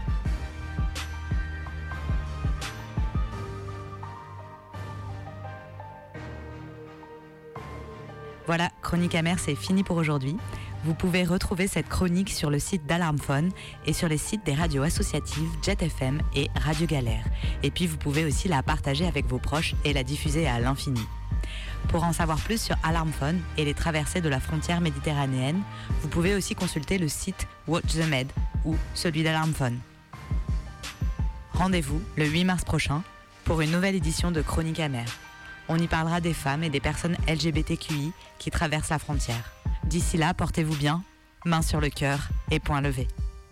Voilà, Chronique amère, c'est fini pour aujourd'hui. Vous pouvez retrouver cette chronique sur le site d'Alarmphone et sur les sites des radios associatives Jet FM et Radio Galère. Et puis vous pouvez aussi la partager avec vos proches et la diffuser à l'infini. Pour en savoir plus sur Alarmphone et les traversées de la frontière méditerranéenne, vous pouvez aussi consulter le site Watch the Med ou celui d'Alarmphone. Rendez-vous le 8 mars prochain pour une nouvelle édition de Chronique amère. On y parlera des femmes et des personnes LGBTQI qui traversent la frontière. D'ici là, portez-vous bien, main sur le cœur et poing levé.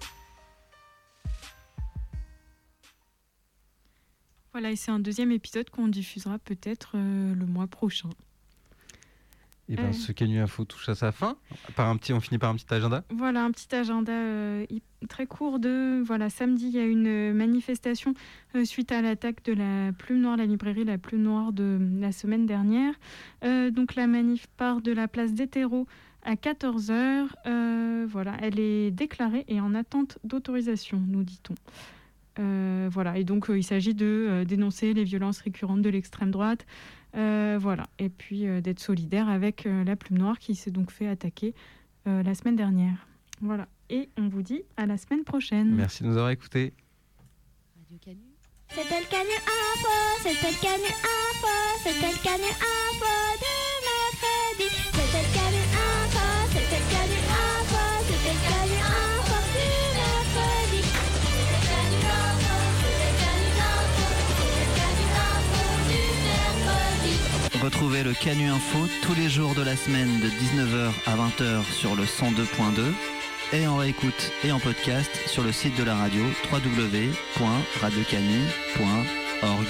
Voilà, et c'est un deuxième épisode qu'on diffusera peut-être le mois prochain. Et bien, ce Canu Info touche à sa fin. On finit par un petit agenda. Voilà, un petit agenda très court de... Voilà, samedi, il y a une manifestation suite à l'attaque de la Plume Noire, la librairie La Plume Noire de la semaine dernière. Donc la manif part de la place des Terreaux à 14h. Voilà, elle est déclarée et en attente d'autorisation, nous dit-on. Voilà, et donc il s'agit de dénoncer les violences récurrentes de l'extrême droite. Voilà, et puis d'être solidaire avec la Plume Noire qui s'est donc fait attaquer la semaine dernière. Voilà, et on vous dit à la semaine prochaine. Merci de nous avoir écoutés. Radio Canu. C'était le Canu Info, c'était le Canu Info, c'était le Canu Info de mercredi. C'était le Canu Info, c'était le Canu Info, c'était le Canu Info du mercredi. C'était le Canu Info, c'était le Canu Info, c'était le Canu Info du mercredi. Retrouvez le Canu Info tous les jours de la semaine de 19h à 20h sur le 102.2 et en réécoute et en podcast sur le site de la radio www.radiocanu.org.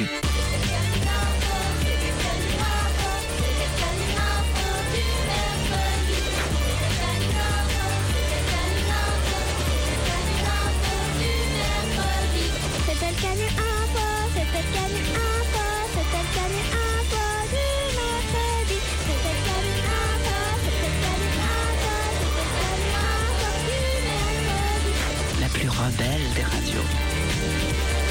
La plus rebelle des radios.